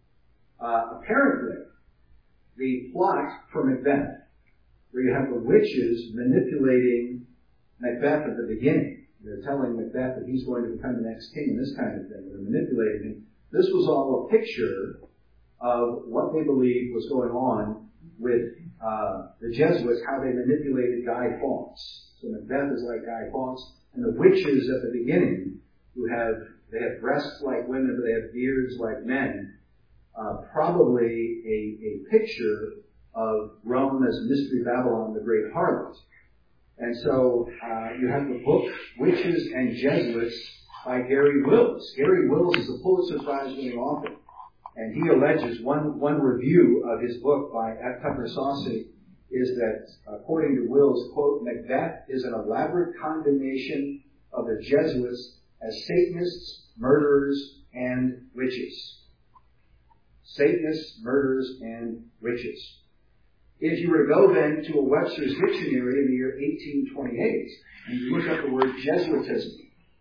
Apparently, the plot for Macbeth, where you have the witches manipulating Macbeth at the beginning, they're telling Macbeth that he's going to become the next king and this kind of thing, they're manipulating him. This was all a picture of what they believed was going on with the Jesuits, how they manipulated Guy Fawkes. So Macbeth is like Guy Fawkes, and the witches at the beginning, they have breasts like women, but they have beards like men, probably a picture of Rome as Mystery Babylon, the Great Harlot. And so you have the book Witches and Jesuits by Gary Wills. Gary Wills is a Pulitzer Prize-winning author, and he alleges one review of his book by F. Tucker Saucy is that, according to Wills, quote, Macbeth is an elaborate condemnation of the Jesuits as Satanists, murderers, and witches. Satanists, murderers, and witches. If you were to go then to a Webster's Dictionary in the year 1828 and you look up the word Jesuitism,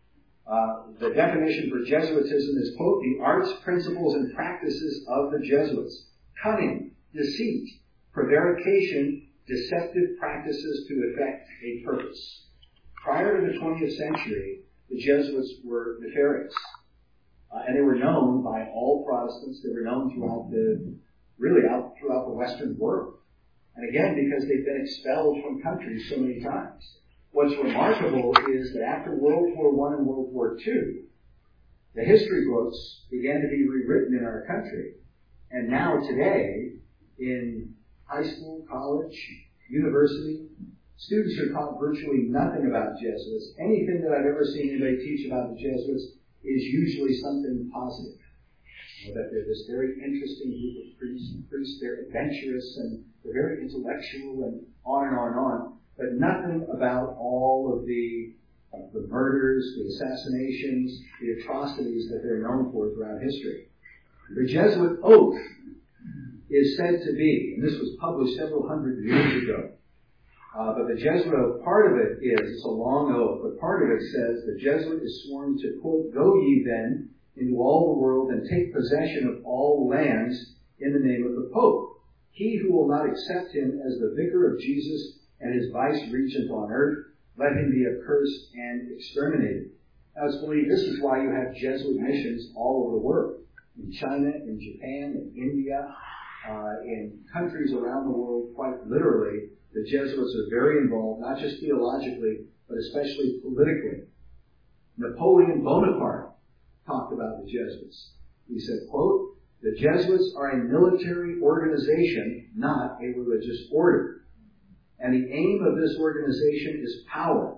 the definition for Jesuitism is, quote, the arts, principles, and practices of the Jesuits. Cunning, deceit, prevarication, deceptive practices to effect a purpose. Prior to the 20th century, the Jesuits were nefarious. And they were known by all Protestants. They were known throughout the Western world. And again, because they've been expelled from countries so many times. What's remarkable is that after World War I and World War II, the history books began to be rewritten in our country. And now today, in high school, college, university, students are taught virtually nothing about Jesuits. Anything that I've ever seen anybody teach about the Jesuits is usually something positive. That they're this very interesting group of priests, they're adventurous and they're very intellectual and on and on and on. But nothing about all of the murders, the assassinations, the atrocities that they're known for throughout history. The Jesuit oath is said to be, and this was published several hundred years ago, but the Jesuit oath, part of it is, it's a long oath, but part of it says, the Jesuit is sworn to, quote, "Go ye then into all the world and take possession of all lands in the name of the Pope. He who will not accept him as the vicar of Jesus and his vice-regent on earth, let him be accursed and exterminated." Now it's believed this is why you have Jesuit missions all over the world. In China, in Japan, in India, in countries around the world, quite literally, the Jesuits are very involved, not just theologically, but especially politically. Napoleon Bonaparte talked about the Jesuits. He said, quote, "The Jesuits are a military organization, not a religious order. And the aim of this organization is power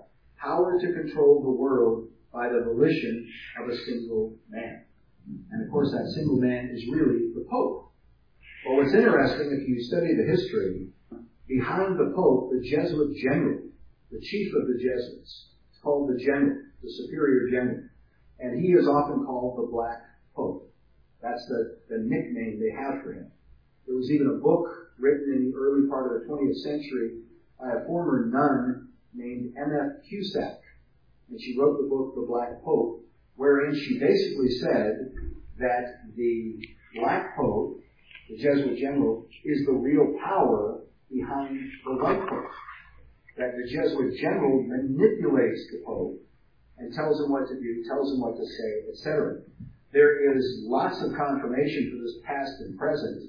to control the world by the volition of a single man." And of course that single man is really the Pope. Well, what's interesting, if you study the history, behind the Pope, the Jesuit general, the chief of the Jesuits, is called the general, the superior general. And he is often called the Black Pope. That's the nickname they have for him. There was even a book written in the early part of the 20th century by a former nun named M.F. Cusack. And she wrote the book, The Black Pope, wherein she basically said that the Black Pope, the Jesuit general, is the real power behind the White Pope. That the Jesuit general manipulates the Pope and tells him what to do, tells him what to say, etc. There is lots of confirmation for this past and present.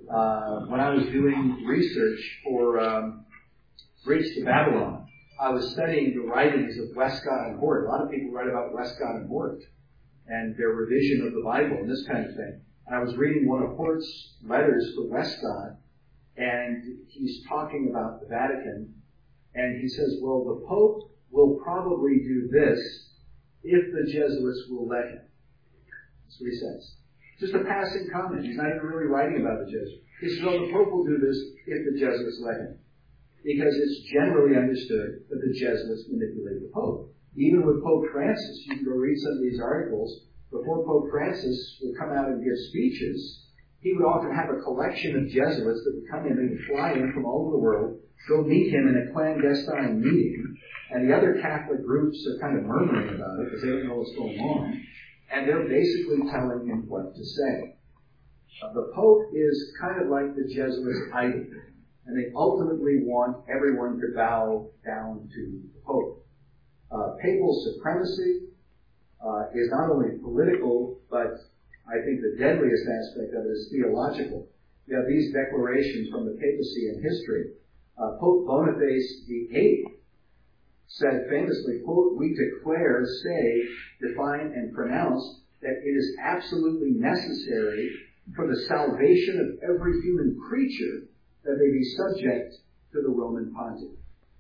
When I was doing research for Bridge to Babylon, I was studying the writings of Westcott and Hort. A lot of people write about Westcott and Hort and their revision of the Bible and this kind of thing. And I was reading one of Hort's letters to Westcott, and he's talking about the Vatican, and he says, well, the Pope will probably do this if the Jesuits will let him. That's what he says. Just a passing comment. He's not even really writing about the Jesuits. He says, well, the Pope will do this if the Jesuits let him. Because it's generally understood that the Jesuits manipulate the Pope. Even with Pope Francis, you can go read some of these articles. Before Pope Francis would come out and give speeches, he would often have a collection of Jesuits that would come in. They would fly in from all over the world, go meet him in a clandestine meeting, and the other Catholic groups are kind of murmuring about it because they don't know what's going on, and they're basically telling him what to say. The Pope is kind of like the Jesuits' idol, and they ultimately want everyone to bow down to the Pope. Papal supremacy is not only political, but I think the deadliest aspect of it is theological. You have these declarations from the papacy in history. Pope Boniface VIII said famously, quote, "We declare, say, define, and pronounce that it is absolutely necessary for the salvation of every human creature that they be subject to the Roman pontiff."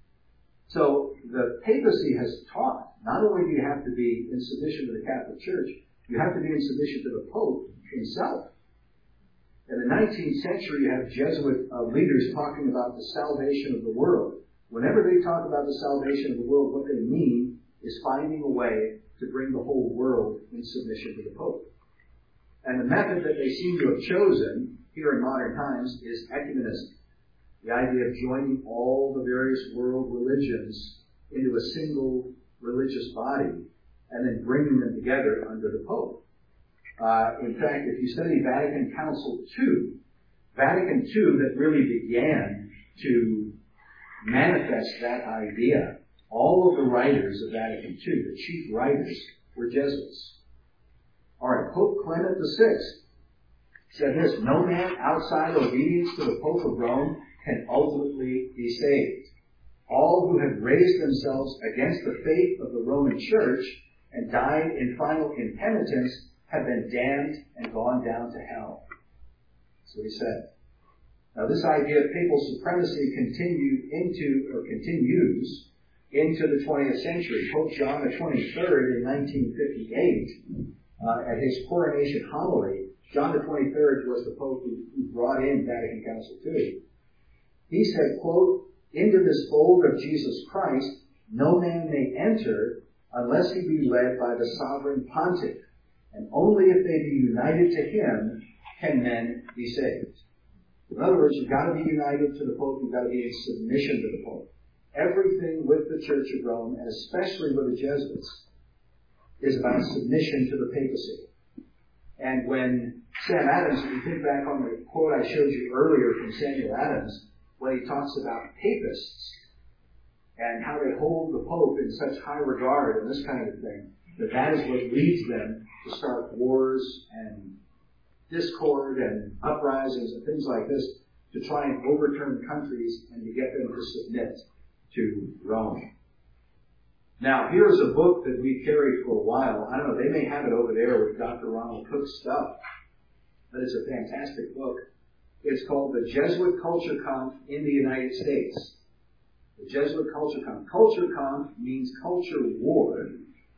So the papacy has taught, not only do you have to be in submission to the Catholic Church, you have to be in submission to the Pope himself. In the 19th century, you have Jesuit leaders talking about the salvation of the world. Whenever they talk about the salvation of the world, what they mean is finding a way to bring the whole world in submission to the Pope. And the method that they seem to have chosen here in modern times is ecumenism. The idea of joining all the various world religions into a single religious body and then bringing them together under the Pope. In fact, if you study Vatican Council II, Vatican II that really began to manifest that idea, all of the writers of Vatican II, the chief writers, were Jesuits. All right, Pope Clement VI said this: "No man outside obedience to the Pope of Rome can ultimately be saved." All who have raised themselves against the faith of the Roman Church and died in final impenitence have been damned and gone down to hell. That's what he said. Now this idea of papal supremacy continues into the 20th century. Pope John the 23rd in 1958, at his coronation homily, John the 23rd was the Pope who brought in Vatican Council II. He said, quote, "Into this fold of Jesus Christ no man may enter unless he be led by the sovereign pontiff, and only if they be united to him can men be saved." In other words, you've got to be united to the Pope, you've got to be in submission to the Pope. Everything with the Church of Rome, and especially with the Jesuits, is about submission to the papacy. And when Sam Adams, if you think back on the quote I showed you earlier from Samuel Adams, when he talks about papists and how they hold the Pope in such high regard and this kind of thing, that is what leads them to start wars and discord and uprisings and things like this to try and overturn countries and to get them to submit to Rome. Now, here's a book that we carried for a while. I don't know, they may have it over there with Dr. Ronald Cook's stuff, but it's a fantastic book. It's called The Jesuit Culture Conf in the United States. The Jesuit Culture Conf. Culture Conf means culture war.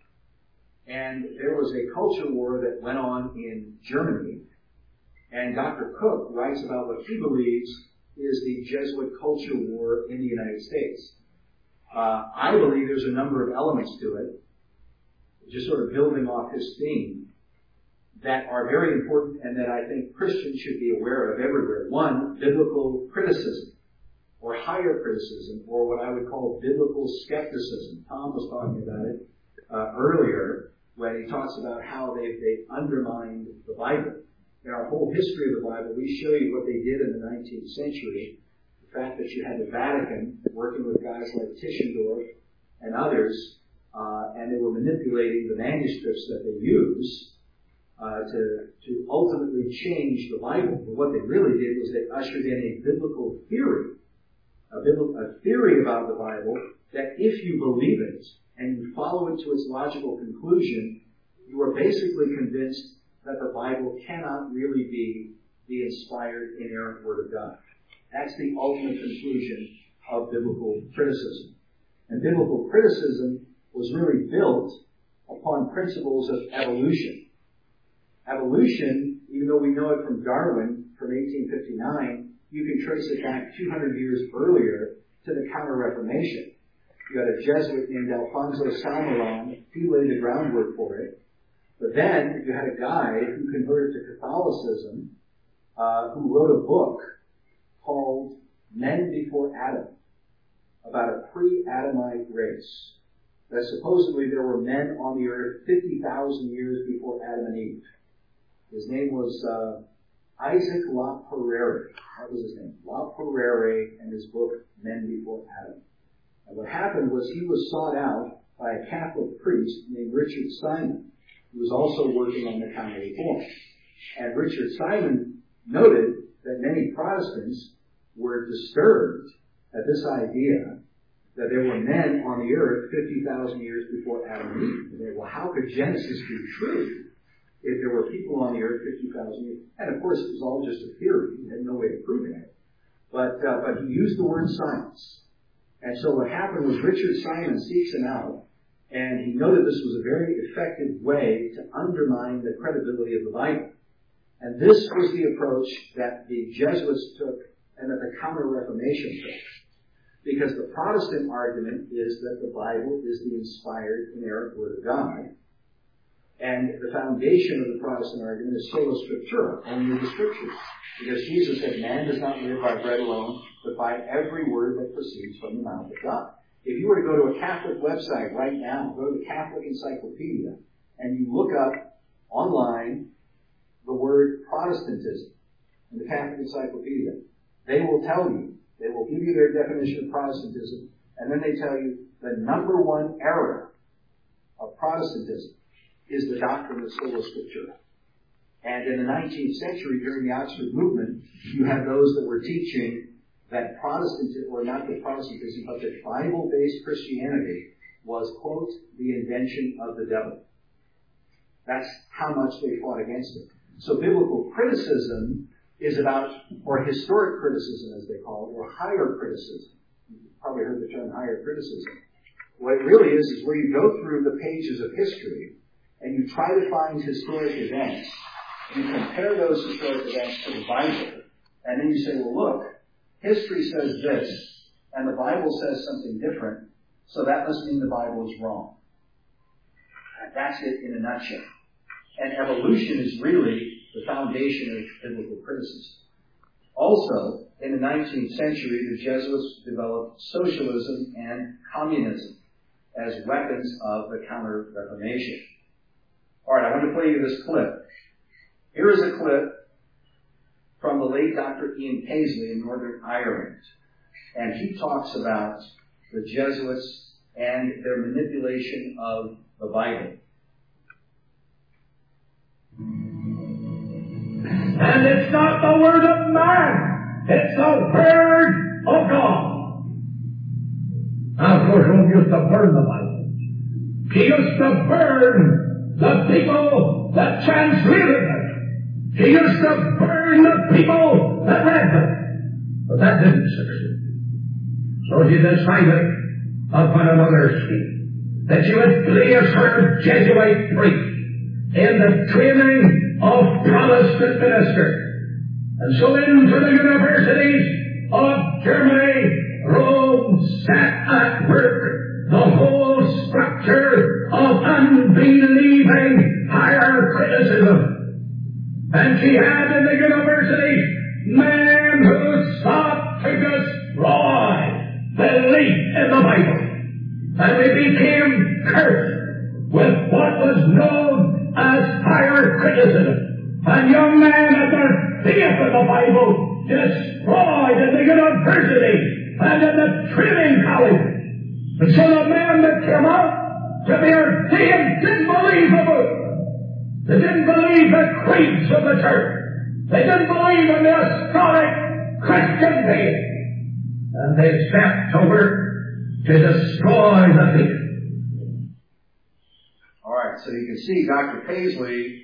And there was a culture war that went on in Germany. And Dr. Cook writes about what he believes is the Jesuit culture war in the United States. I believe there's a number of elements to it, just sort of building off his theme, that are very important and that I think Christians should be aware of everywhere. One, biblical criticism, or higher criticism, or what I would call biblical skepticism. Tom was talking about it earlier when he talks about how they've undermined the Bible. In our whole history of the Bible, we show you what they did in the 19th century. The fact that you had the Vatican working with guys like Tischendorf and others, and they were manipulating the manuscripts that they use to ultimately change the Bible. But what they really did was they ushered in a biblical theory, a theory about the Bible, that if you believe it and you follow it to its logical conclusion, you are basically convinced that the Bible cannot really be the inspired, inerrant Word of God. That's the ultimate conclusion of biblical criticism. And biblical criticism was really built upon principles of evolution. Evolution, even though we know it from Darwin from 1859, you can trace it back 200 years earlier to the Counter-Reformation. You got a Jesuit named Alfonso Salmeron, he laid the groundwork for it. But then you had a guy who converted to Catholicism, who wrote a book called Men Before Adam, about a pre-Adamite race. That supposedly there were men on the earth 50,000 years before Adam and Eve. His name was Isaac La Pereire. That was his name. La Pereire, and his book, Men Before Adam. And what happened was he was sought out by a Catholic priest named Richard Simon, who was also working on the Counter-Reform. And Richard Simon noted that many Protestants were disturbed at this idea that there were men on the earth 50,000 years before Adam and Eve. And they said, well, how could Genesis be true if there were people on the earth 50,000 years? And of course, it was all just a theory. He had no way of proving it. But he used the word science. And so what happened was Richard Simon seeks him out, and he noted this was a very effective way to undermine the credibility of the Bible. And this was the approach that the Jesuits took and that the Counter-Reformation took. Because the Protestant argument is that the Bible is the inspired, inerrant Word of God. And the foundation of the Protestant argument is sola scriptura, only the Scriptures. Because Jesus said, man does not live by bread alone, but by every word that proceeds from the mouth of God. If you were to go to a Catholic website right now, go to the Catholic Encyclopedia, and you look up online the word Protestantism in the Catholic Encyclopedia, they will tell you, they will give you their definition of Protestantism, and then they tell you the number one error of Protestantism is the doctrine of sola scriptura. And in the 19th century, during the Oxford movement, you had those that were teaching that Protestant, or not that Protestantism, but that Bible-based Christianity was, quote, the invention of the devil. That's how much they fought against it. So biblical criticism is about, or historic criticism as they call it, or higher criticism. You've probably heard the term higher criticism. What it really is where you go through the pages of history and you try to find historic events. You compare those historic events to the Bible, and then you say, well, look, history says this, and the Bible says something different, so that must mean the Bible is wrong. And that's it in a nutshell. And evolution is really the foundation of biblical criticism. Also, in the 19th century, the Jesuits developed socialism and communism as weapons of the Counter-Reformation. All right, I want to play you this clip. Here is a clip from the late Dr. Ian Paisley in Northern Ireland. And he talks about the Jesuits and their manipulation of the Bible. And it's not the word of man, it's the word of God. Now, of course, Rome used to burn the Bible. He used to burn the people that translated it. He used to burn the people that read them. But that didn't succeed. So she decided upon another scheme, that she would place her Jesuit priest in the training of Protestant ministers. And so into the universities of Germany, Rome set at work the whole structure of unbelieving higher criticism. And she had in the universities men who sought to destroy belief in the Bible. And we became cursed with what was known as higher criticism. And young men had their faith in the Bible destroyed in the university and in the training college. And so the men that came out to be ordained didn't believe the book. They didn't believe the creeds of the church. They didn't believe in the historic Christian faith. And they set to work to destroy the faith. All right, so you can see Dr. Paisley,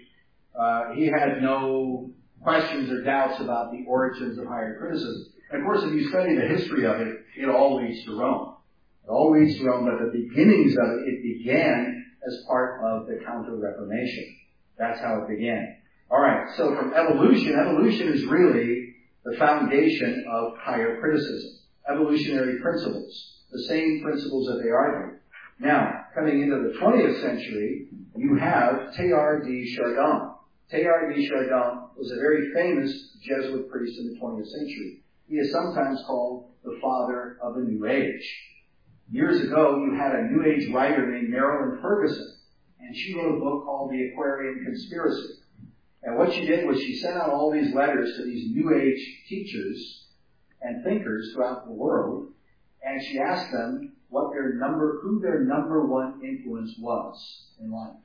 he had no questions or doubts about the origins of higher criticism. And of course, if you study the history of it, it all leads to Rome. It all leads to Rome, but the beginnings of it, it began as part of the Counter-Reformation. That's how it began. All right, so from evolution is really the foundation of higher criticism. Evolutionary principles, the same principles that they argue. Now, coming into the 20th century, you have Teilhard de Chardin. Teilhard de Chardin was a very famous Jesuit priest in the 20th century. He is sometimes called the father of the New Age. Years ago, you had a New Age writer named Marilyn Ferguson, and she wrote a book called The Aquarian Conspiracy. And what she did was she sent out all these letters to these New Age teachers and thinkers throughout the world, and she asked them who their number one influence was in life.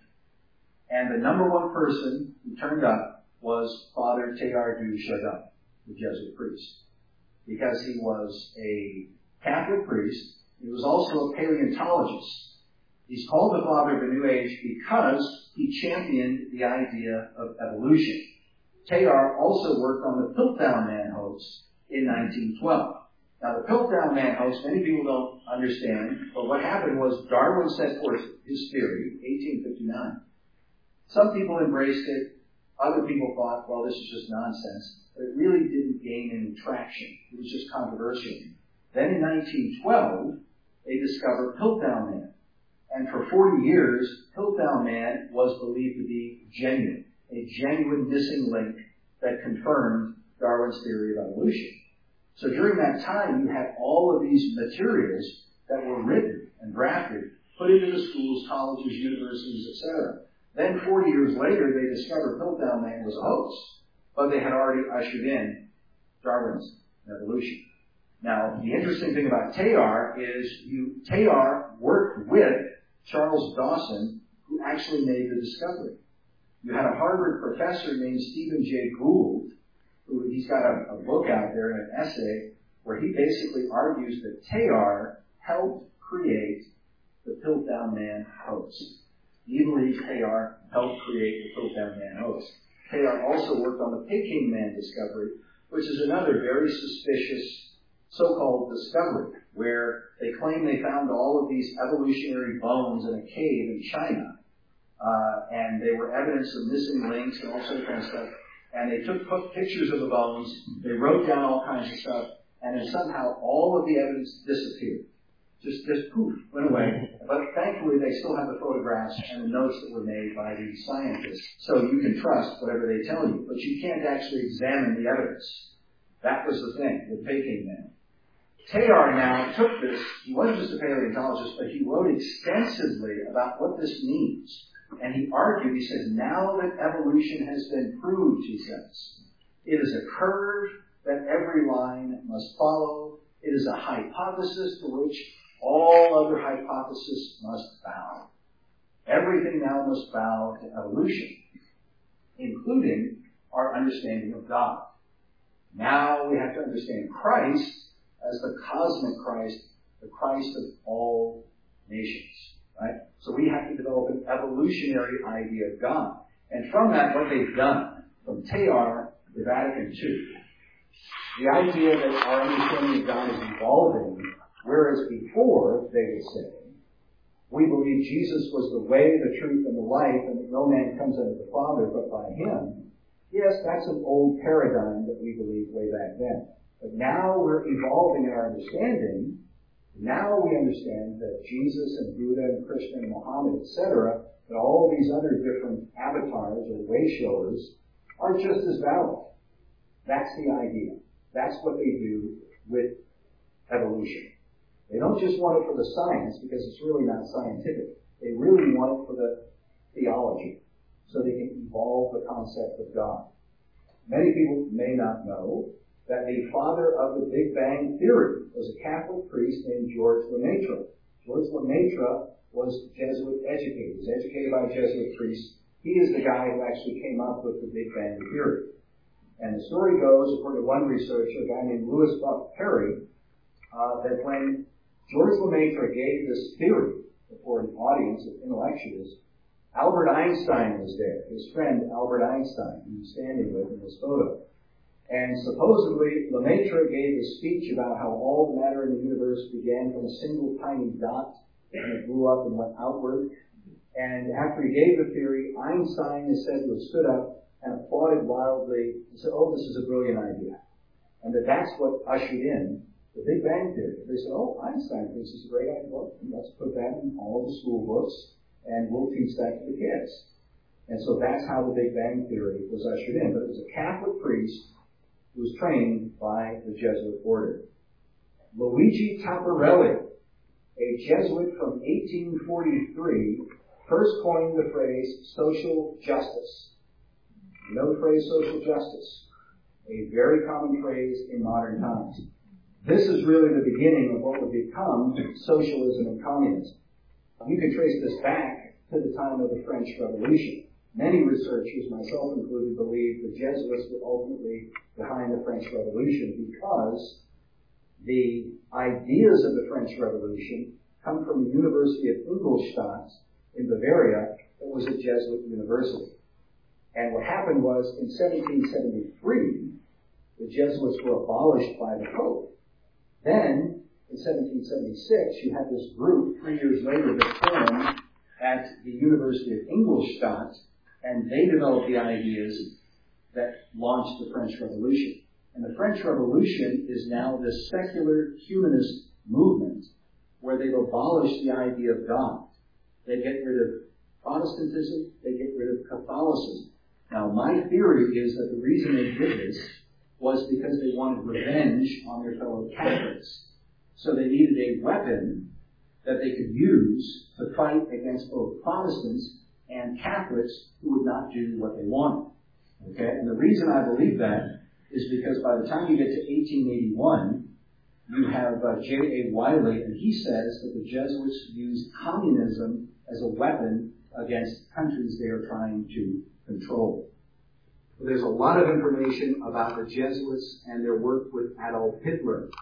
And the number one person who turned up was Father Teilhard de Chardin, the Jesuit priest, because he was a Catholic priest. He was also a paleontologist. He's called the father of the New Age because he championed the idea of evolution. Teilhard also worked on the Piltdown Man hoax in 1912. Now, the Piltdown Man hoax, many people don't understand, but what happened was Darwin set forth his theory, 1859. Some people embraced it. Other people thought, well, this is just nonsense. But it really didn't gain any traction. It was just controversial. Then in 1912, they discovered Piltdown Man. And for 40 years, Piltdown Man was believed to be genuine, a genuine missing link that confirmed Darwin's theory of evolution. So during that time, you had all of these materials that were written and drafted, put into the schools, colleges, universities, etc. Then 40 years later, they discovered Piltdown Man was a hoax, but they had already ushered in Darwin's evolution. Now, the interesting thing about Teilhard is Teilhard worked with Charles Dawson, who actually made the discovery. You had a Harvard professor named Stephen Jay Gould, who he's got a book out there, an essay, where he basically argues that Teilhard helped create the Piltdown Man hoax. He believes Teilhard helped create the Piltdown Man hoax. Teilhard also worked on the Peking Man discovery, which is another very suspicious so-called discovery, where they claim they found all of these evolutionary bones in a cave in China, and they were evidence of missing links and all sorts of kind of stuff. And they took pictures of the bones, they wrote down all kinds of stuff, and then somehow all of the evidence disappeared. Just poof, went away. But thankfully they still have the photographs and the notes that were made by these scientists, so you can trust whatever they tell you. But you can't actually examine the evidence. That was the thing with Peking Man. Teilhard now took this, he wasn't just a paleontologist, but he wrote extensively about what this means. And he argued, he said, now that evolution has been proved, he says, it is a curve that every line must follow. It is a hypothesis to which all other hypotheses must bow. Everything now must bow to evolution, including our understanding of God. Now we have to understand Christ as the cosmic Christ, the Christ of all nations. Right? So we have to develop an evolutionary idea of God. And from that, what they've done, from Teilhard to Vatican II, the idea that our understanding of God is evolving, whereas before, they would say, we believe Jesus was the way, the truth, and the life, and that no man comes unto the Father but by him. Yes, that's an old paradigm that we believed way back then. But now we're evolving in our understanding. Now we understand that Jesus and Buddha and Krishna and Muhammad, etc., and all these other different avatars or way showers are just as valid. That's the idea. That's what they do with evolution. They don't just want it for the science because it's really not scientific. They really want it for the theology so they can evolve the concept of God. Many people may not know that the father of the Big Bang Theory was a Catholic priest named George Lemaitre. George Lemaitre was Jesuit educated. He was educated by a Jesuit priest. He is the guy who actually came up with the Big Bang Theory. And the story goes, according to one researcher, a guy named Louis Buck Perry, that when George Lemaitre gave this theory before an audience of intellectuals, Albert Einstein was there, his friend Albert Einstein, he was standing with in this photo. And supposedly, Lemaitre gave a speech about how all the matter in the universe began from a single tiny dot, and it grew up and went outward. And after he gave the theory, Einstein is said to have stood up and applauded wildly and said, oh, this is a brilliant idea. And that's what ushered in the Big Bang Theory. They said, oh, Einstein thinks it's a great idea. Well, let's put that in all the school books, and we'll teach that to the kids. And so that's how the Big Bang Theory was ushered in. But it was a Catholic priest who was trained by the Jesuit order. Luigi Tapparelli, a Jesuit from 1843, first coined the phrase social justice. You know the phrase social justice? A very common phrase in modern times. This is really the beginning of what would become socialism and communism. You can trace this back to the time of the French Revolution. Many researchers, myself included, believe the Jesuits were ultimately behind the French Revolution because the ideas of the French Revolution come from the University of Ingolstadt in Bavaria. It was a Jesuit university. And what happened was, in 1773, the Jesuits were abolished by the Pope. Then, in 1776, you had this group, 3 years later, that formed at the University of Ingolstadt, and they developed the ideas that launched the French Revolution. And the French Revolution is now this secular humanist movement where they've abolished the idea of God. They get rid of Protestantism, they get rid of Catholicism. Now, my theory is that the reason they did this was because they wanted revenge on their fellow Catholics. So they needed a weapon that they could use to fight against both Protestants and Catholics who would not do what they wanted. Okay? And the reason I believe that is because by the time you get to 1881, you have J.A. Wiley, and he says that the Jesuits used communism as a weapon against countries they are trying to control. There's a lot of information about the Jesuits and their work with Adolf Hitler.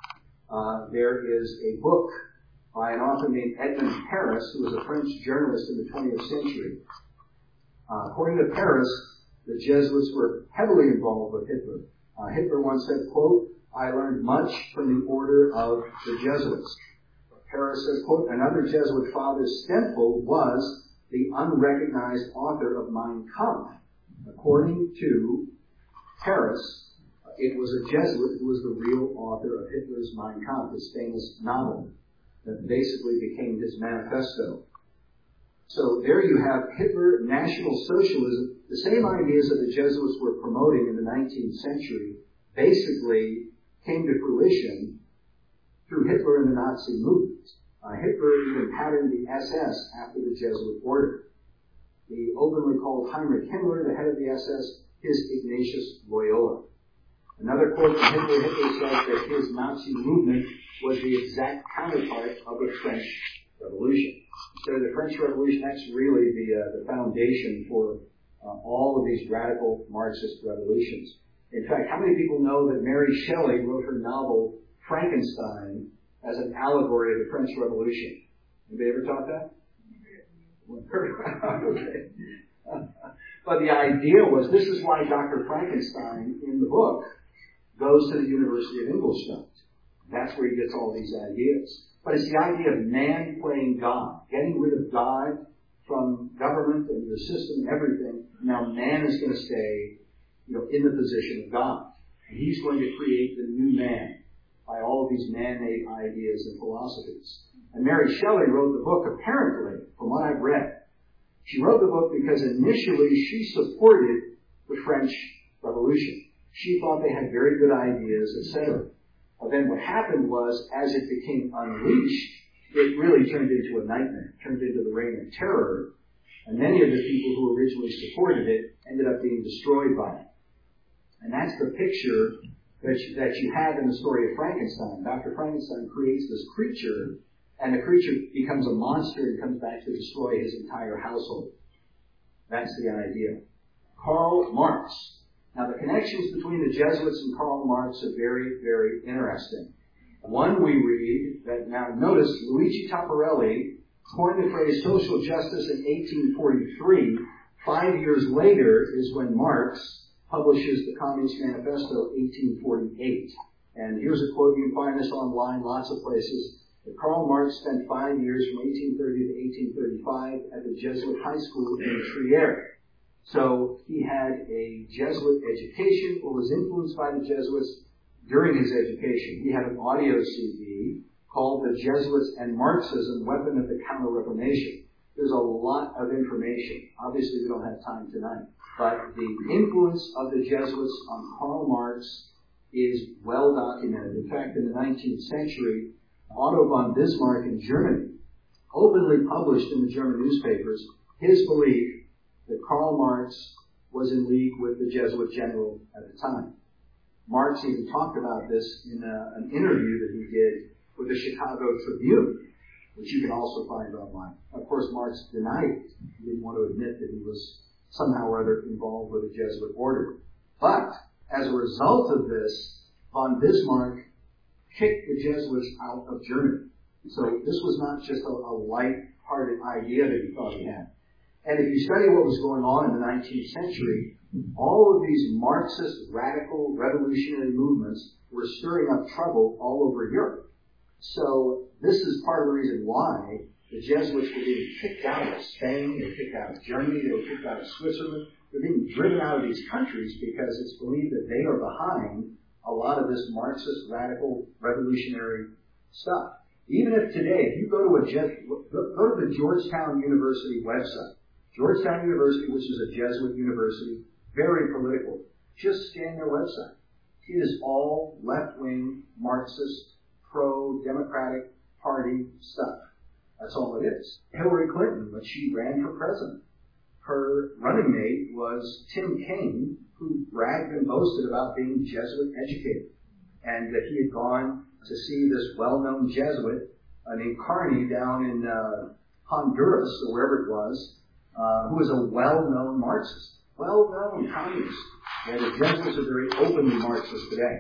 there is a book by an author named Edmond Paris, who was a French journalist in the 20th century. According to Paris, the Jesuits were heavily involved with Hitler. Hitler once said, quote, "I learned much from the order of the Jesuits." Paris says, quote, "Another Jesuit father, Stempel, was the unrecognized author of Mein Kampf." According to Paris, it was a Jesuit who was the real author of Hitler's Mein Kampf, his famous novel that basically became his manifesto. So there you have Hitler, National Socialism, the same ideas that the Jesuits were promoting in the 19th century basically came to fruition through Hitler and the Nazi movement. Hitler even patterned the SS after the Jesuit order. He openly called Heinrich Himmler, the head of the SS, his Ignatius Loyola. Another quote from Hitler, Hitler said that his Nazi movement was the exact counterpart of the French Revolution. So the French Revolution, that's really the foundation for all of these radical Marxist revolutions. In fact, how many people know that Mary Shelley wrote her novel Frankenstein as an allegory of the French Revolution? Anybody ever taught that? Okay. But the idea was, this is why Dr. Frankenstein in the book goes to the University of Ingolstadt. That's where he gets all these ideas. But it's the idea of man playing God, getting rid of God from government and the system and everything. Now man is going to stay, in the position of God. And he's going to create the new man by all of these man-made ideas and philosophies. And Mary Shelley wrote the book, apparently, from what I've read. She wrote the book because initially she supported the French Revolution. She thought they had very good ideas, etc. But then what happened was, as it became unleashed, it really turned into a nightmare, turned into the reign of terror. And many of the people who originally supported it ended up being destroyed by it. And that's the picture that you have in the story of Frankenstein. Dr. Frankenstein creates this creature, and the creature becomes a monster and comes back to destroy his entire household. That's the idea. Karl Marx. Now, the connections between the Jesuits and Karl Marx are very, very interesting. One we read that, now notice, Luigi Tapparelli coined the phrase social justice in 1843. 5 years later is when Marx publishes the Communist Manifesto, 1848. And here's a quote, you can find this online, lots of places. Karl Marx spent 5 years from 1830 to 1835 at the Jesuit high school in Trier. So he had a Jesuit education, or was influenced by the Jesuits during his education. He had an audio CD called The Jesuits and Marxism, Weapon of the Counter-Reformation. There's a lot of information. Obviously, we don't have time tonight. But the influence of the Jesuits on Karl Marx is well documented. In fact, in the 19th century, Otto von Bismarck in Germany openly published in the German newspapers his belief that Karl Marx was in league with the Jesuit general at the time. Marx even talked about this in an interview that he did with the Chicago Tribune, which you can also find online. Of course, Marx denied it. He didn't want to admit that he was somehow or other involved with the Jesuit order. But as a result of this, von Bismarck kicked the Jesuits out of Germany. So this was not just a light-hearted idea that he thought he had. And if you study what was going on in the 19th century, all of these Marxist radical revolutionary movements were stirring up trouble all over Europe. So this is part of the reason why the Jesuits were being kicked out of Spain, they were kicked out of Germany, they were kicked out of Switzerland. They're being driven out of these countries because it's believed that they are behind a lot of this Marxist radical revolutionary stuff. Even if today, if you go to the Georgetown University website, Georgetown University, which is a Jesuit university, very political. Just scan their website. It is all left-wing, Marxist, pro-democratic party stuff. That's all it is. Hillary Clinton, when she ran for president, her running mate was Tim Kaine, who bragged and boasted about being Jesuit educated, and that he had gone to see this well-known Jesuit named Carney down in Honduras, or wherever it was, who was a well-known Marxist, well-known communist. And the Jesuits are very openly Marxist today.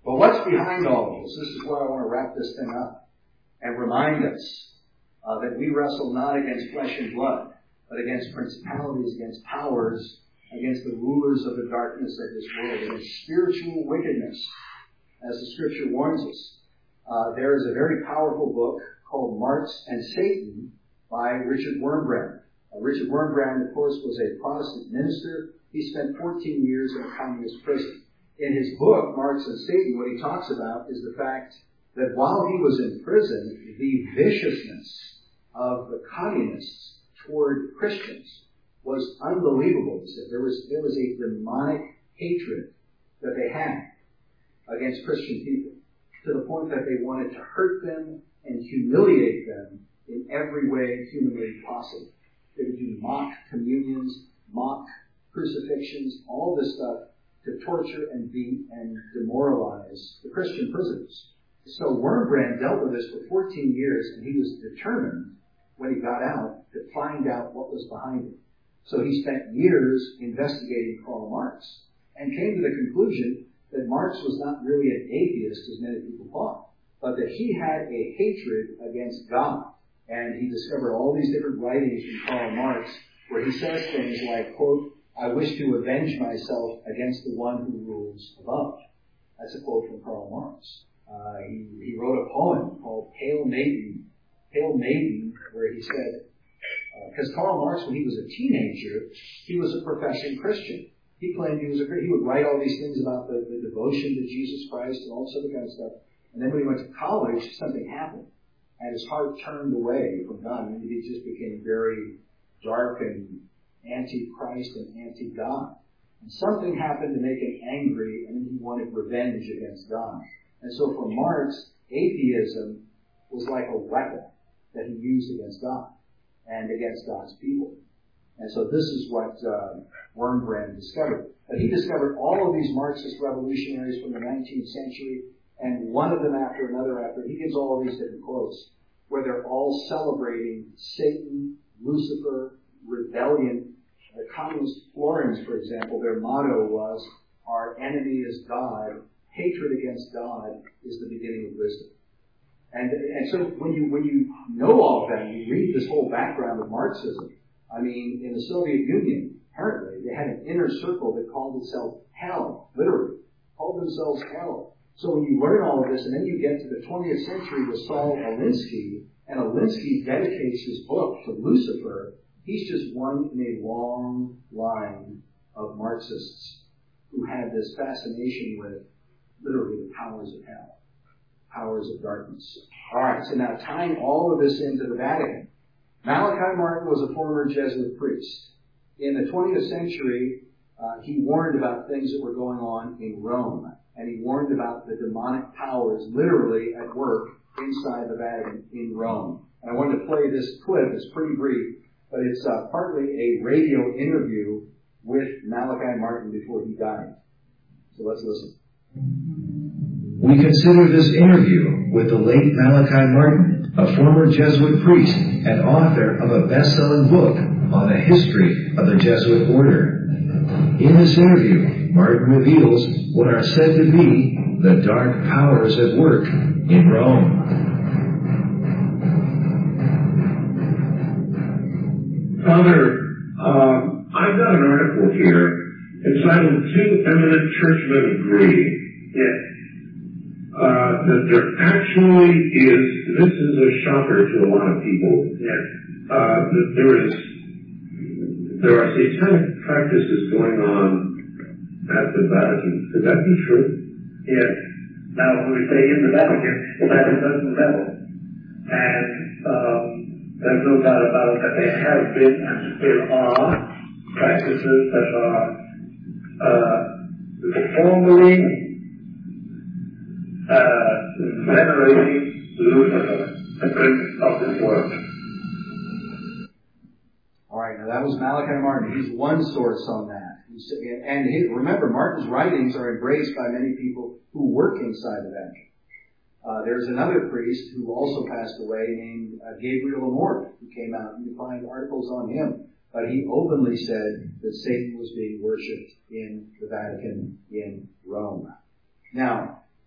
But what's behind all of this? This is where I want to wrap this thing up and remind us that we wrestle not against flesh and blood, but against principalities, against powers, against the rulers of the darkness of this world, against spiritual wickedness, as the Scripture warns us. There is a very powerful book called Marx and Satan by Richard Wurmbrand. Richard Wurmbrand, of course, was a Protestant minister. He spent 14 years in a communist prison. In his book, Marx and Satan, what he talks about is the fact that while he was in prison, the viciousness of the communists toward Christians was unbelievable. He said there was a demonic hatred that they had against Christian people, to the point that they wanted to hurt them and humiliate them in every way humanly possible. They would do mock communions, mock crucifixions, all this stuff to torture and beat and demoralize the Christian prisoners. So Wurmbrand dealt with this for 14 years, and he was determined, when he got out, to find out what was behind it. So he spent years investigating Karl Marx and came to the conclusion that Marx was not really an atheist, as many people thought, but that he had a hatred against God. And he discovered all these different writings from Karl Marx where he says things like, quote, "I wish to avenge myself against the one who rules above." That's a quote from Karl Marx. He wrote a poem called Pale Maiden, where he said, because Karl Marx, when he was a teenager, he was a professing Christian. He claimed he would write all these things about the devotion to Jesus Christ and all this other kind of stuff. And then when he went to college, something happened. And his heart turned away from God. And he just became very dark and anti-Christ and anti-God. And something happened to make him angry, and he wanted revenge against God. And so for Marx, atheism was like a weapon that he used against God and against God's people. And so this is what Wurmbrand discovered. But he discovered all of these Marxist revolutionaries from the 19th century, and one of them after another after. He gives all of these different quotes where they're all celebrating Satan, Lucifer, rebellion. The communist Florins, for example, their motto was, "Our enemy is God. Hatred against God is the beginning of wisdom." And so when you know all of that, and you read this whole background of Marxism, I mean, in the Soviet Union, apparently, they had an inner circle that called itself Hell, literally, called themselves Hell. So when you learn all of this, and then you get to the 20th century with Saul Alinsky, and Alinsky dedicates his book to Lucifer, he's just one in a long line of Marxists who had this fascination with, literally, the powers of hell, powers of darkness. All right, so now tying all of this into the Vatican. Malachi Martin was a former Jesuit priest. In the 20th century, he warned about things that were going on in Rome, and he warned about the demonic powers literally at work inside the Vatican in Rome. And I wanted to play this clip. It's pretty brief, but it's partly a radio interview with Malachi Martin before he died. So let's listen. We consider this interview with the late Malachi Martin, a former Jesuit priest and author of a best-selling book on the history of the Jesuit order. In this interview, Martin reveals what are said to be the dark powers at work in Rome. Father, I've got an article here entitled "Two Eminent Churchmen Agree." Yes. That there actually is, this is a shocker to a lot of people, that there are satanic practices going on at the Vatican. Could that be true? Yes. Now, when we say in the Vatican, the Vatican doesn't level. And there's no doubt about it that there have been and still are practices that are formally venerating Lucifer, the prince of this world. All right, now that was Malachi Martin. He's one source on that. And remember, Martin's writings are embraced by many people who work inside the Vatican. There's another priest who also passed away named Gabriel Amorth, who came out. You can find articles on him. But he openly said that Satan was being worshipped in the Vatican in Rome. Now,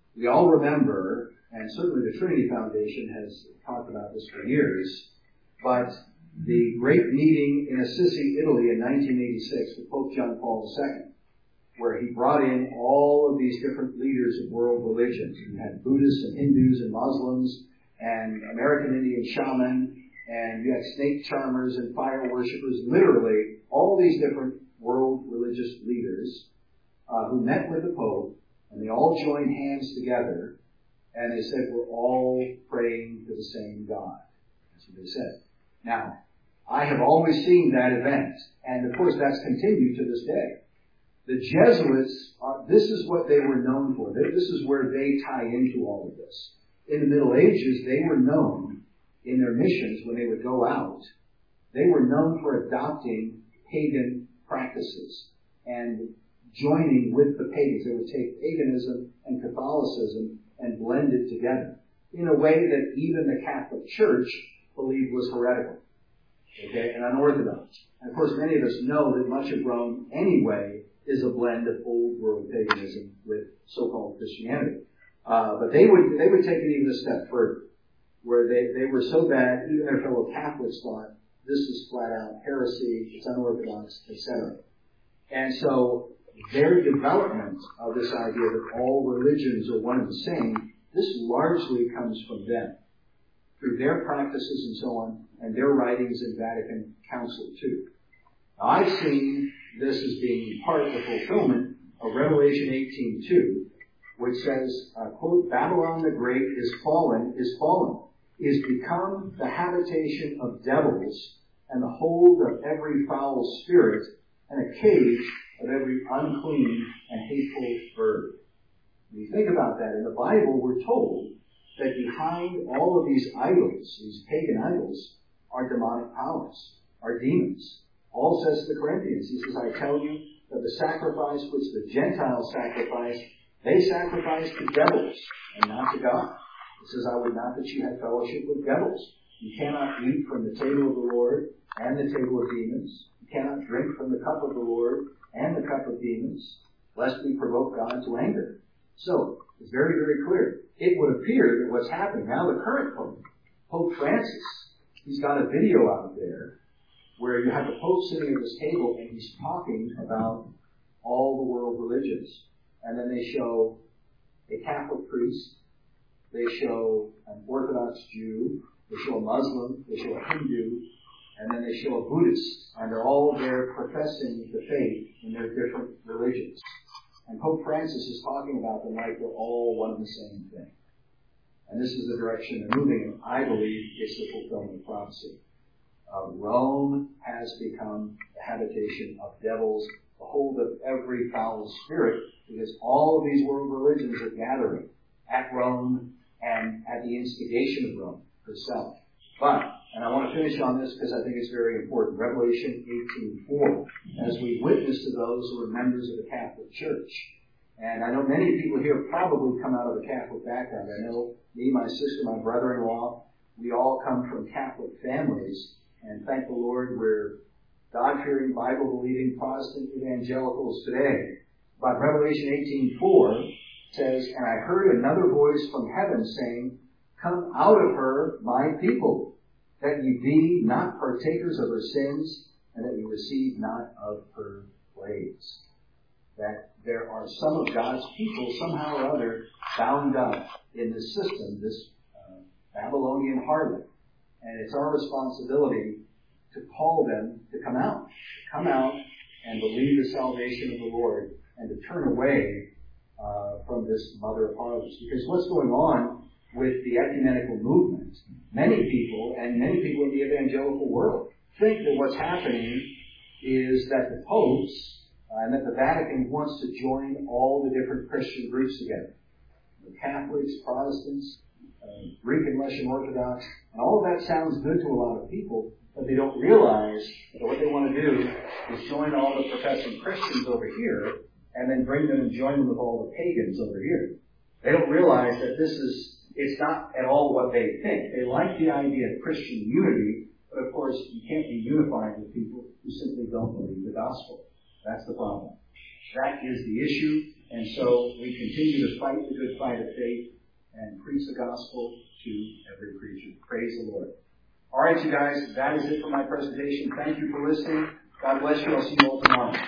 We all remember, and certainly the Trinity Foundation has talked about this for years, but the great meeting in Assisi, Italy in 1986 with Pope John Paul II, where he brought in all of these different leaders of world religions. You had Buddhists and Hindus and Muslims and American Indian shaman, and you had snake charmers and fire worshippers, literally all these different world religious leaders who met with the Pope, and they all joined hands together, and they said, we're all praying to the same God. That's what they said. Now, I have always seen that event, and of course that's continued to this day. The Jesuits, this is what they were known for. This is where they tie into all of this. In the Middle Ages, they were known in their missions when they would go out. They were known for adopting pagan practices and joining with the pagans. They would take paganism and Catholicism and blend it together in a way that even the Catholic Church believed was heretical, okay, and unorthodox. And of course, many of us know that much of Rome anyway is a blend of old world paganism with so-called Christianity. But they would take it even a step further, where they were so bad, even their fellow Catholics thought this is flat out heresy, it's unorthodox, etc. And so their development of this idea that all religions are one and the same, this largely comes from them, through their practices and so on, and their writings in Vatican Council too. Now, I've seen this as being part of the fulfillment of Revelation 18:2, which says, quote, Babylon the Great is fallen, is become the habitation of devils, and the hold of every foul spirit, and a cage of every unclean and hateful bird. When you think about that, in the Bible we're told that behind all of these idols, these pagan idols, are demonic powers, are demons. Paul says to the Corinthians, he says, I tell you that the sacrifice which the Gentiles sacrifice, they sacrifice to devils and not to God. He says, I would not that you had fellowship with devils. You cannot eat from the table of the Lord and the table of demons. You cannot drink from the cup of the Lord and the cup of demons, lest we provoke God to anger. So, it's very, very clear. It would appear that what's happening now, the current Pope, Pope Francis, he's got a video out there where you have the Pope sitting at this table and he's talking about all the world religions. And then they show a Catholic priest, they show an Orthodox Jew, they show a Muslim, they show a Hindu, and then they show a Buddhist. And they're all there professing the faith in their different religions. And Pope Francis is talking about them like they're all one and the same thing. And this is the direction they're moving in. I believe it's the fulfillment of prophecy. Rome has become the habitation of devils, the hold of every foul spirit, because all of these world religions are gathering at Rome and at the instigation of Rome herself. But, and I want to finish on this because I think it's very important, Revelation 18:4, as we witness to those who are members of the Catholic Church. And I know many people here probably come out of a Catholic background. I know me, my sister, my brother-in-law, we all come from Catholic families. And thank the Lord, we're God-fearing, Bible-believing Protestant evangelicals today. But Revelation 18:4 says, And I heard another voice from heaven saying, Come out of her, my people, that ye be not partakers of her sins, and that ye receive not of her plagues. That there are some of God's people somehow or other bound up in this system, this Babylonian harlot. And it's our responsibility to call them to come out and believe the salvation of the Lord and to turn away from this mother of harlots. Because what's going on with the ecumenical movement, many people in the evangelical world think that what's happening is that the popes and that the Vatican wants to join all the different Christian groups together. The Catholics, Protestants, Greek and Russian Orthodox, and all of that sounds good to a lot of people, but they don't realize that what they want to do is join all the professing Christians over here and then bring them and join them with all the pagans over here. They don't realize that it's not at all what they think. They like the idea of Christian unity, but of course you can't be unified with people who simply don't believe the gospel. That's the problem. That is the issue. And so we continue to fight the good fight of faith and preach the gospel to every creature. Praise the Lord. All right, you guys, that is it for my presentation. Thank you for listening. God bless you. I'll see you all tomorrow.